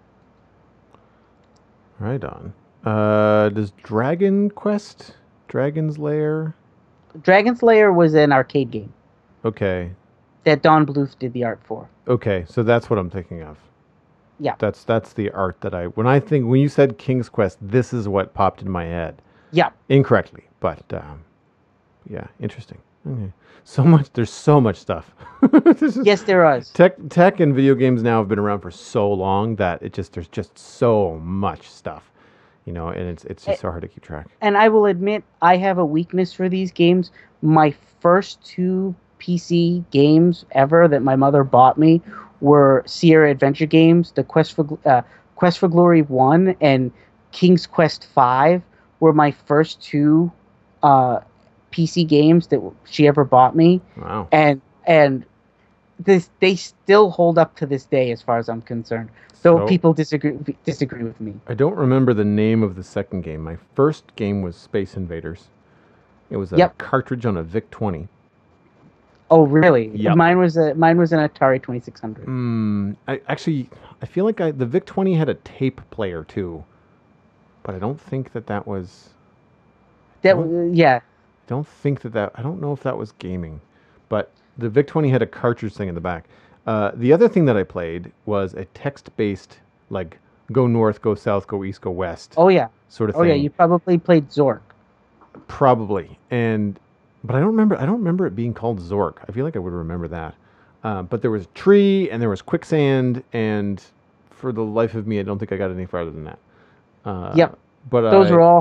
Right on. Uh, does Dragon Quest, Dragon's Lair?
Dragon Slayer was an arcade game
Okay.
that Don Bluth did the art for.
Okay, so that's what I'm thinking of.
Yeah.
That's that's the art that I when I think when you said King's Quest, this is what popped in my head.
Yeah.
Incorrectly, but um, yeah, interesting. Okay. So much. There's so much stuff. This is-
Yes, there is.
Tech, tech, and video games now have been around for so long that it just there's just so much stuff, you know, and it's it's just so hard to keep track.
And I will admit, I have a weakness for these games. My first two P C games ever that my mother bought me were Sierra Adventure games. The Quest for Gl- uh, Quest for Glory one and King's Quest five were my first two uh, P C games that she ever bought me,
Wow.
and and this they still hold up to this day, as far as I'm concerned. Though
So-
people disagree disagree with me.
I don't remember the name of the second game. My first game was Space Invaders. It was a
Yep.
cartridge on a VIC twenty.
Oh, really?
Yep.
Mine was a mine was an Atari twenty-six hundred.
Mm, I actually I feel like I, the VIC twenty had a tape player too, but I don't think that that was.
That
Oh.
was yeah.
Don't think that that I don't know if that was gaming, but the VIC twenty had a cartridge thing in the back. Uh, the other thing that I played was a text-based, like go north, go south, go east, go west
Oh yeah.
sort of
Oh
thing.
yeah. You probably played Zork.
Probably, and but I don't remember. I don't remember it being called Zork. I feel like I would remember that. Uh, but there was a tree and there was quicksand, and for the life of me, I don't think I got any farther than that. Uh,
Yep.
But
Those
I,
were all hard.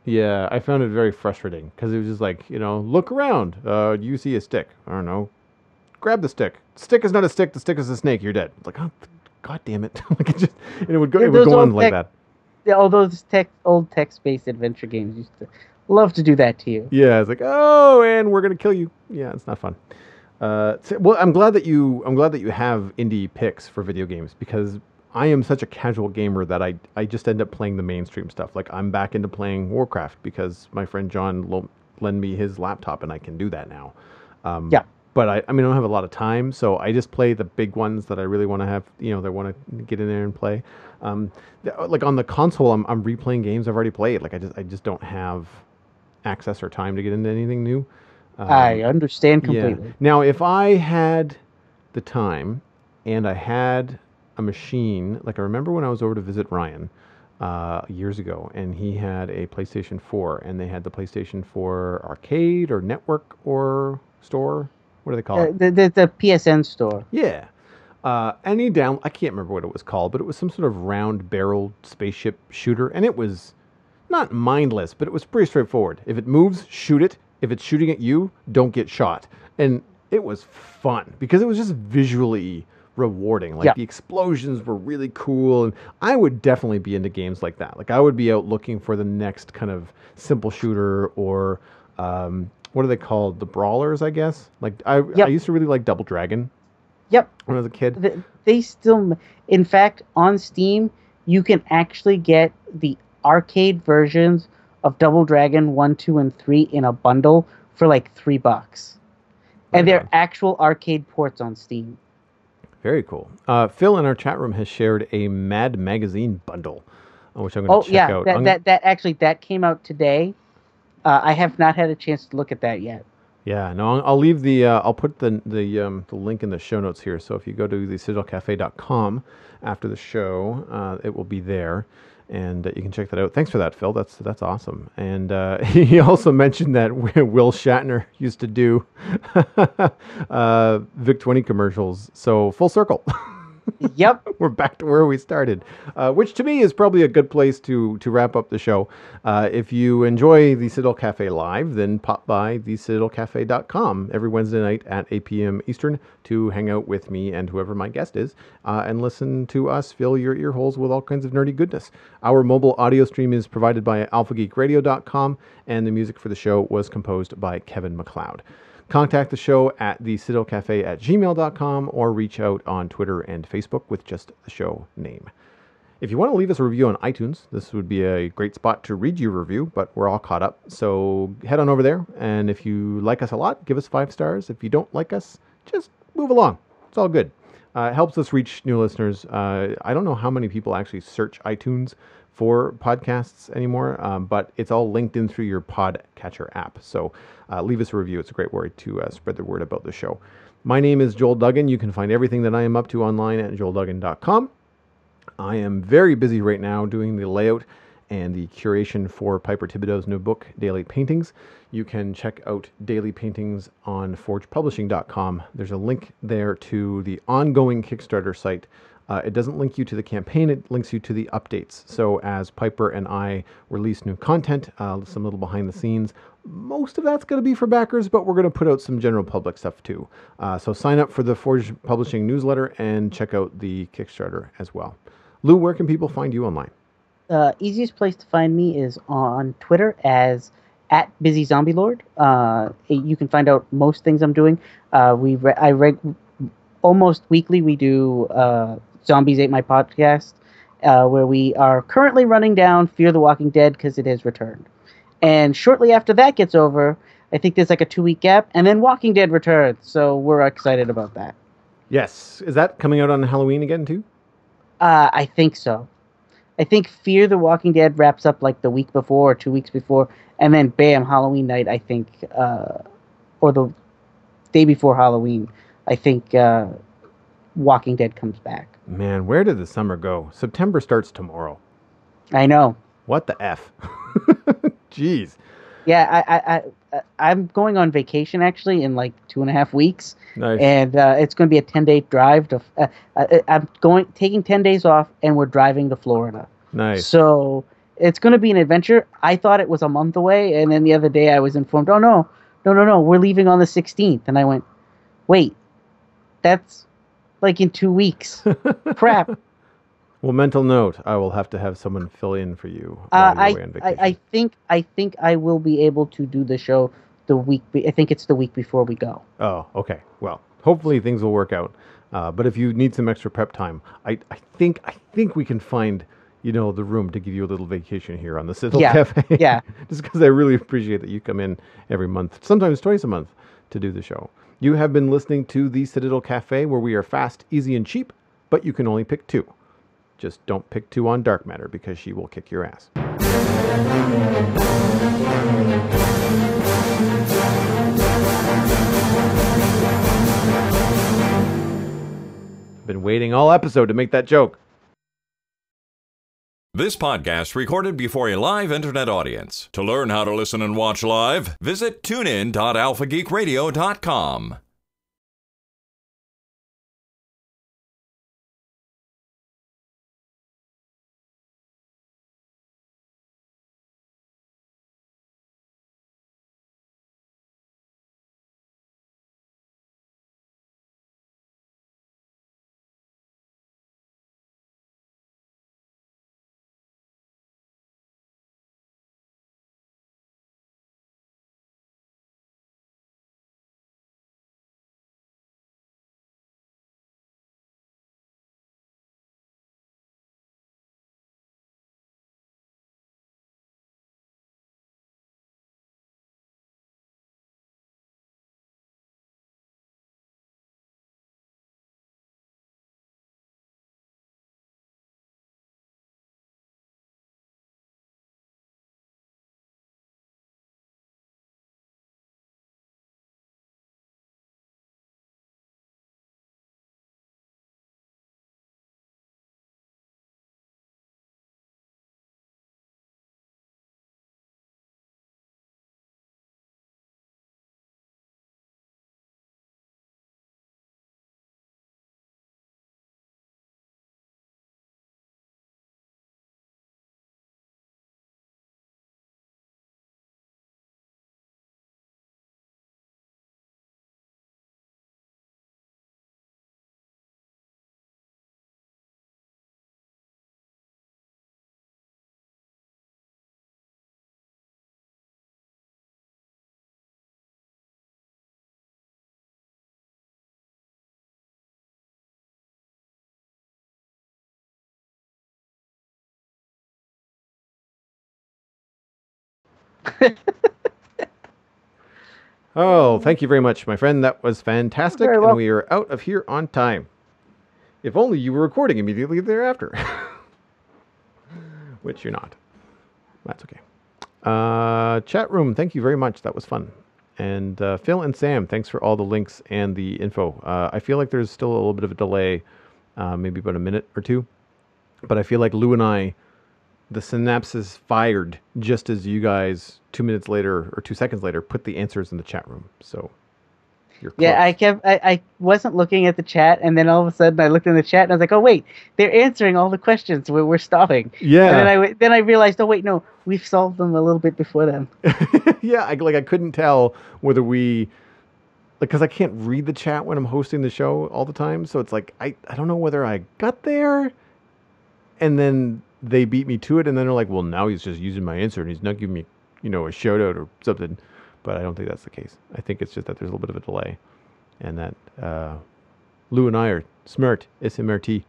Yeah, I found it very frustrating because it was just like, you know, look around. Uh, you see a stick. I don't know. Grab the stick. Stick is not a stick. The stick is a snake. You're dead. It's like, oh, god damn it! Like it just, and it would go.
Yeah,
It would
those
go on
old
like
tech-
that.
Yeah, all those tech, old text-based adventure games used to love to do that to you.
Yeah, it's like, oh, and we're gonna kill you. Yeah, it's not fun. Uh, so- well, I'm glad that you, I'm glad that you have indie picks for video games because I am such a casual gamer that I, I just end up playing the mainstream stuff. Like I'm back into playing Warcraft because my friend John lo- lent me his laptop and I can do that now. Um,
Yeah.
But I, I mean, I don't have a lot of time, so I just play the big ones that I really want to have, you know, that want to get in there and play. Um, th- like on the console, I'm, I'm replaying games I've already played. Like I just, I just don't have access or time to get into anything new. Um,
I understand
yeah.
completely.
Now, if I had the time and I had a machine, like I remember when I was over to visit Ryan uh, years ago, and he had a PlayStation four, and they had the PlayStation four arcade or network or store. What do they call
Uh,
it?
the, the the P S N store.
Yeah. Uh, and he down, I can't remember what it was called, but it was some sort of round-barreled spaceship shooter, and it was not mindless, but it was pretty straightforward. If it moves, shoot it. If it's shooting at you, don't get shot. And it was fun because it was just visually rewarding. Like
Yeah.
the explosions were really cool, and I would definitely be into games like that. Like I would be out looking for the next kind of simple shooter or um, what are they called? The brawlers, I guess. Like I,
Yep.
I used to really like Double Dragon
Yep.
when I was a kid.
Th- They still, in fact, on Steam, you can actually get the arcade versions of Double Dragon one, two, and three in a bundle for like three bucks. And
Right
they're
on.
actual arcade ports on Steam.
Very cool. Uh, Phil in our chat room has shared a Mad Magazine bundle, uh, which I'm going
Oh
to check
yeah,
out.
that,
I'm-
that that actually that came out today. Uh, I have not had a chance to look at that yet.
Yeah, no, I'll, I'll leave the, uh, I'll put the the um, the link in the show notes here. So if you go to the citadel cafe dot com after the show, uh, it will be there, and uh, you can check that out. Thanks for that, Phil. That's that's awesome. And uh, he also mentioned that Will Shatner used to do uh, Vic twenty commercials. So full circle.
Yep.
We're back to where we started, uh, which to me is probably a good place to to wrap up the show. Uh, if you enjoy the Citadel Cafe live, then pop by the citadel cafe dot com every Wednesday night at eight p.m. Eastern to hang out with me and whoever my guest is uh, and listen to us fill your ear holes with all kinds of nerdy goodness. Our mobile audio stream is provided by alpha geek radio dot com, and the music for the show was composed by Kevin MacLeod. Contact the show at the citadel cafe at gmail dot com or reach out on Twitter and Facebook with just the show name. If you want to leave us a review on iTunes, this would be a great spot to read your review, but we're all caught up. So head on over there, and if you like us a lot, give us five stars. If you don't like us, just move along. It's all good. Uh, it helps us reach new listeners. Uh, I don't know how many people actually search iTunes for podcasts anymore, um, but it's all linked in through your podcatcher app. So uh, leave us a review. It's a great way to uh, spread the word about the show. My name is Joel Duggan. You can find everything that I am up to online at joel duggan dot com. I am very busy right now doing the layout and the curation for Piper Thibodeau's new book, Daily Paintings. You can check out Daily Paintings on forge publishing dot com. There's a link there to the ongoing Kickstarter site. Uh, it doesn't link you to the campaign, it links you to the updates. So as Piper and I release new content, uh, some little behind the scenes, most of that's going to be for backers, but we're going to put out some general public stuff too. Uh, so sign up for the Forge Publishing newsletter and check out the Kickstarter as well. Lou, where can people find you online?
Uh, easiest place to find me is on Twitter as at Busy Zombie Lord. Uh, you can find out most things I'm doing. Uh, we re- I reg- almost weekly we do uh, Zombies Ate My Podcast, uh, where we are currently running down Fear the Walking Dead because it has returned. And shortly after that gets over, I think there's like a two week gap, and then Walking Dead returns. So we're excited about that.
Yes. Is that coming out on Halloween again too?
Uh, I think so. I think Fear the Walking Dead wraps up like the week before or two weeks before, and then bam, Halloween night, I think, uh, or the day before Halloween, I think uh, Walking Dead comes back.
Man, where did the summer go? September starts tomorrow.
I know.
What the F? Jeez.
Yeah, I, I, I, I'm going on vacation actually in like two and a half weeks,
Nice.
and uh, it's going to be a ten day drive to. Uh, uh, I'm going taking ten days off, and we're driving to Florida.
Nice.
So it's going to be an adventure. I thought it was a month away, and then the other day I was informed, oh no, no, no, no, we're leaving on the sixteenth, and I went, wait, that's like in two weeks. Crap.
Well, mental note, I will have to have someone fill in for you
Uh,
while you're
I,
away on
I,
vacation.
I think I think I will be able to do the show the week. Be- I think it's the week before we go.
Oh, okay. Well, hopefully things will work out. Uh, but if you need some extra prep time, I, I think I think we can find, you know, the room to give you a little vacation here on the Citadel
Yeah,
Cafe.
yeah.
Just because I really appreciate that you come in every month, sometimes twice a month, to do the show. You have been listening to the Citadel Cafe, where we are fast, easy, and cheap, but you can only pick two. Just don't pick two on Dark Matter, because she will kick your ass. Been waiting all episode to make that joke.
This podcast recorded before a live internet audience. To learn how to listen and watch live, visit tune in dot alpha geek radio dot com.
Oh, thank you very much, my friend. That was fantastic,
Very
and
well.
we are out of here on time. If only you were recording immediately thereafter. Which you're not. That's okay. Uh, chat room, thank you very much. That was fun. And uh, Phil and Sam, thanks for all the links and the info. Uh, I feel like there's still a little bit of a delay, uh, maybe about a minute or two. But I feel like Lou and I, the synapses fired just as you guys, two minutes later or two seconds later, put the answers in the chat room. So you're close.
Yeah, I kept. I, I wasn't looking at the chat, and then all of a sudden I looked in the chat, and I was like, "Oh wait, they're answering all the questions. We're we're stopping."
Yeah.
And then I w- then I realized, "Oh wait, no, we've solved them a little bit before them."
Yeah, I, like I couldn't tell whether we, like, because I can't read the chat when I'm hosting the show all the time. So it's like, I, I don't know whether I got there, and then they beat me to it, and then they're like, well, now he's just using my answer, and he's not giving me, you know, a shout out or something. But I don't think that's the case. I think it's just that there's a little bit of a delay, and that uh, Lou and I are smart, S M R T.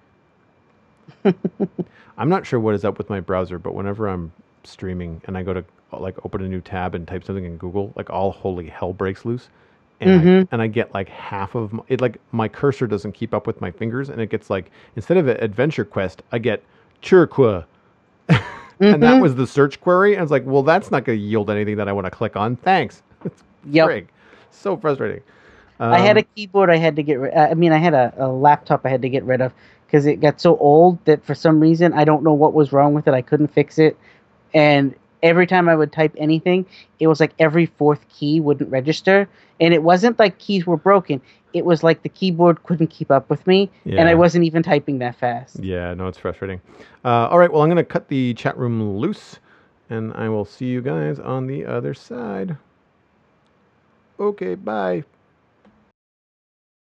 I'm not sure what is up with my browser, but whenever I'm streaming and I go to like open a new tab and type something in Google, like all holy hell breaks loose, and
Mhm.
I, and I get like half of my, it. Like my cursor doesn't keep up with my fingers, and it gets like, instead of Adventure Quest, I get Chirqua. And that was the search query. And it's like, well, that's not going to yield anything that I want to click on. Thanks. It's
Yep.
frig. So frustrating.
I had a
Um,
keyboard I had to get rid. I mean, I had a, a laptop I had to get rid of because it got so old that for some reason I don't know what was wrong with it. I couldn't fix it, and every time I would type anything, it was like every fourth key wouldn't register, and it wasn't like keys were broken. It was like the keyboard couldn't keep up with me, and
Yeah.
I wasn't even typing that fast.
Yeah, no, it's frustrating. Uh, all right, well, I'm going to cut the chat room loose. and I will see you guys on the other side. Okay, bye.